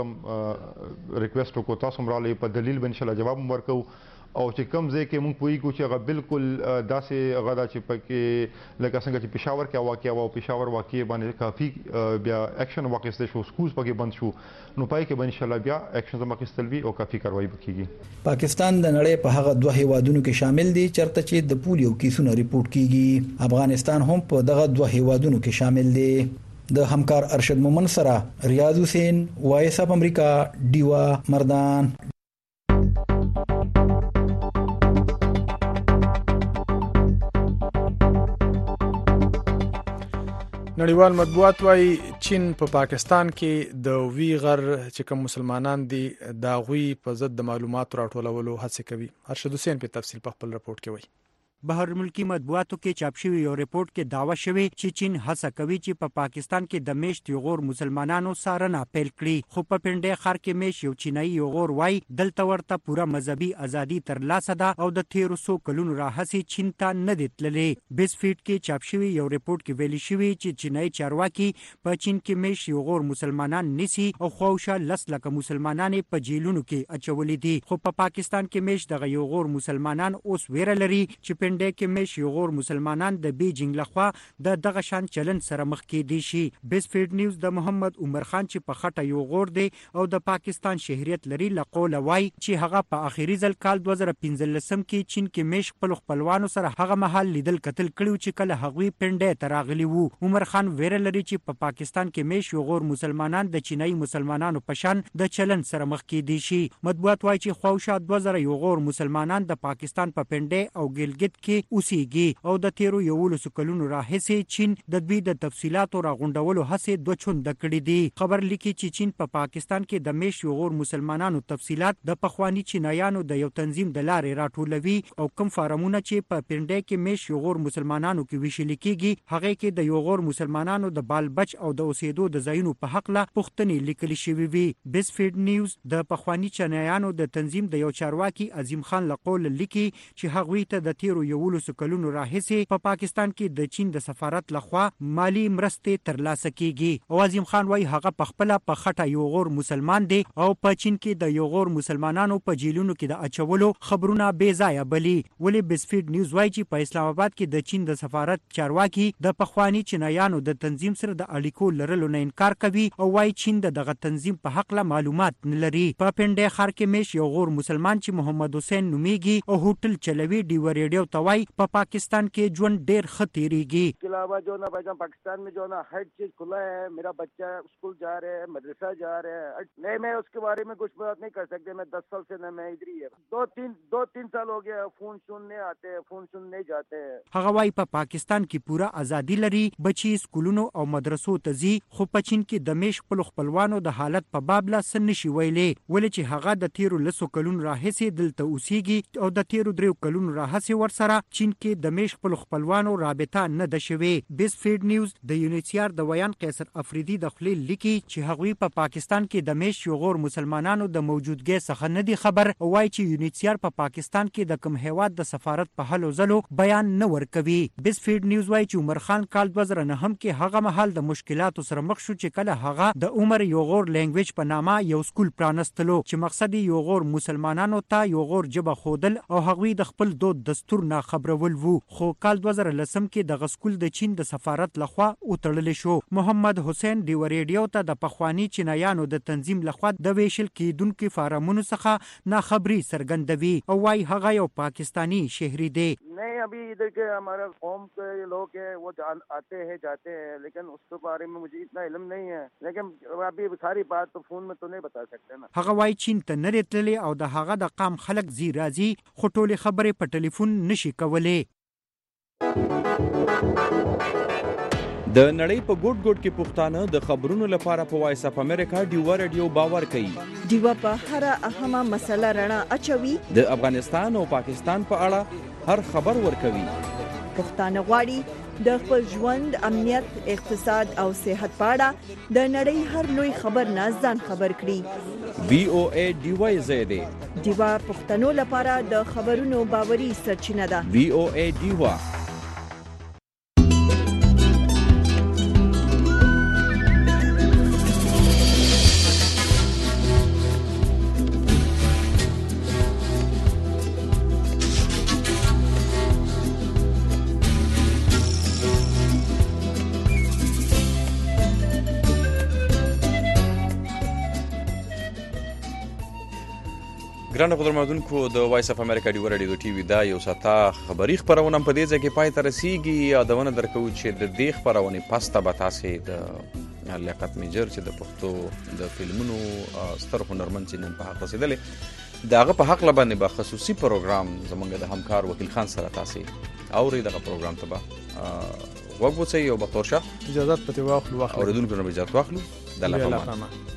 ته ریکوست وکړو تاسو مرالې په دلیل باندې انشاءالله جواب ورکو او چې کوم ځای کې موږ پوهیږو چې هغه بالکل داسې هغه چې پکې لکه څنګه چې پېښور کې واقع او پېښور واقع باندې کافي بیا اکشن واقعسته شو سکوز پکې بند شو نو پای کې به انشاءالله بیا اکشن زموږ وي او کافي کاروایی وکړي پاکستان د نړۍ په هغه دوه هیوادونو کې شامل دي چرته چې د پولیو کیسونه ریپورت کیږي افغانستان هم په دغه دوه هیوادونو کې شامل دی د همکار ارشد مومن سره ریاض حسین وایس اف امریکا دیوا مردان. نړیوال مطبوعات وايي چین په پاکستان کې د ویغر چې کوم مسلمانان دي دا غوي په ضد د معلوماتو راټولولو هڅه کوي. ارشد حسین په تفصیل په خپل رپورت کې وایي. بهر ملکی مطبوعاتو کې چاپ شوی یو ریپورت کې داوا شوی چې چین هڅه کوي چې په پاکستان کې د میشت یو غور مسلمانانو سارنه پیل کړي، خو په پنډه خار کې میش یو چینایي یو غور وای دلته ورته پوره مذهبي ازادي تر لاسه ده او د 1300 کلونو راهسي چین ته نه دتللې. بیس فیډ کې چاپ شوی یو ریپورت کې ویلي شوی چې چینایي چارواکي په چین کې میش یو غور مسلمانان نسی او خوښه لس لکه مسلمانان په جیلونو کې اچولې دي، خو په پاکستان کې میش دغه یو غور مسلمانان اوس ویره لري چې پنډه کې میش یو غور مسلمانان د بیجینګ لخوا د دغه شان چلن سره مخ کې دي شي. بیس فیډ نیوز د محمد عمر خان چې په خټه یو غور دی او د پاکستان شهریت لري لقول وای چې هغه په اخیری ځل کال 2015 کې چین کې میش خپلوانو سره هغه محل لیدل کتل کړیو چې کله هغوی پنډه تراغلی وو. عمر خان ویره لري چې په پاکستان کې میش یو غور مسلمانان د چینایي مسلمانانو په شان د چلن سره مخ کې دي شي. مطبوعات وای چې خواوشا 2000 یو غور مسلمانان د پاکستان په پنډه او ګلګت کې اوسېږي او د 13 کلونو راهیسې چین د دوی د تفصیلاتو راغونډولو هڅې دوه چونده کړې دي. خبر لیکي چې چین په پاکستان کې د میش یو غور مسلمانانو تفصیلات د پخوانی چینایانو د یو تنظیم د لارې راټولوي او کوم فارمونه چې په پنډه کې میش یو غور مسلمانانو کې ویشل کېږي هغه کې د یو غور مسلمانانو د بالبچ او د اوسېدو د ځایونو په حق له پوښتنې لیکل شوې وي. بیس فیډ نیوز د پخوانی چینایانو د تنظیم د یو چارواکي عظیم خان لقول لیکي چې هغوی ته د 13 کلونو راهیسې په پاکستان کې د چین د سفارت لخوا مالی مرستې ترلاسه کیږي او عظیم خان وايي هغه په خپل په خټه یو غور مسلمان دی او په چین کې د یو غور مسلمانانو په جیلونو کې د اچولو خبرونه بې ځایه بلی. ولی بسفیډ نیوز وايي چې په اسلام آباد کې د چین د سفارت چارواکي د پخوانی چینایانو د تنظیم سره د اړیکو لرلو نه انکار کوي او وايي چین دغه تنظیم په حق له معلومات نه لري. په پنډه خار کې میش یو غور مسلمان چې محمد حسین نومیږي او هوټل چلوي ډیو ریډیو توای په पाकिस्तान के ژوند ډیر خطرېږي. इसके अलावा जो ना भाईजान पाकिस्तान में जो ना हर चीज खुला है, मेरा बच्चा स्कूल जा रहे हैं, मदरसा जा रहे हैं, नहीं मैं उसके बारे में कुछ बात नहीं कर सकते. मैं 10 साल से ना मैं इधर ही है, दो तीन साल हो गया फोन सुनने आते हैं, फोन सुनने जाते हैं. هغه وايي په پاکستان کې پورا ازادي لري، بچي سکولونو او مدرسو ته ځي، خو په چین کې د میش خپلوانو د حالت په باب لا سن نشي ویلې، ولې چې هغه د 13 کلونو راهیسې دلته اوسېږي او د 13 کلونو راهیسې ورسره چین کې د میش خپلوانو رابطه نه ده شوې. بیس فیډ نیوز د یونیسیار د ویان قیصر افریدي د خلیل لیکي چې هغوی په پاکستان کې د میش یو غور مسلمانانو د موجودګۍ څخه نه دي خبر او وايي چې یونیسیار په پاکستان کې د کوم هیواد د سفارت په هلو ځلو بیان نه ورکوي. بیس فیډ نیوز وايي چې عمر خان کال 2009 کې هغه مهال د مشکلاتو سره مخ شو چې کله هغه د عمر یو غور لینګویج په نامه یو سکول پرانستلو چې مقصد یو غور مسلمانانو ته یو غور جبه خودل او هغوی د خپل دود دستور نه خبرول وو، خو کال 2010 کې د غسکول د چین د سفارت لخوا وتړل شو. محمد حسین ډیو ریډیو ته د پخوانی چینایانو د تنظیم لخوا د ویشل کېدونکو فارمونو څخه ناخبري څرګندوي او وايي هغه یو پاکستانی شهری دی. नहीं अभी इधर के हमारा कौम के लोग हैं वो आते हैं जाते हैं, लेकिन उसके बारे में मुझे इतना इल्म नहीं है, लेकिन अभी सारी बात तो फोन में तो नहीं बता सकते ना. هغه وايي چین ته نه راتللی او د هغه د قام خلک زی راځي خو ټولې خبرې په ټلیفون نشي کولای. د نړۍ په ګوټ ګوټ کې پښتانه د خبرونو لپاره په وایس اف امریکا ډیو ریډیو باور کوي. ډیو په هر اهمه مسله رڼا اچوي، د افغانستان او پاکستان په اړه هر خبر ورکوي. پښتانه غواړي د خپل ژوند، امنیت، اقتصاد او صحت په اړه د نړۍ هر لوی خبر نه ځان خبر کړي. VOA ډیو زید ډیو پښتنو لپاره د خبرونو باوري سرچینه ده. VOA ډیو ګرانو قدرمنونکو د وایس اف امریکا ډیو رادیو ټي وي دا یو ساته خبری خبرونه په دې ځای کې پای ته رسیږي. یادونه درکو چې د دې خبرونه پاسته به تاسو د لیاقت میجر چې د پښتو د فلمونو ستر هنرمند چې نن په حق رسیدلې داغه په حق لبنه به خصوصي پروګرام زمونږ د همکار وکیل خان سره تاسو اوري دغه پروګرام ته به وګورئ او به تورشه اجازه پته واخلو اوریدونکو نه اجازه واخلو د الله په امان.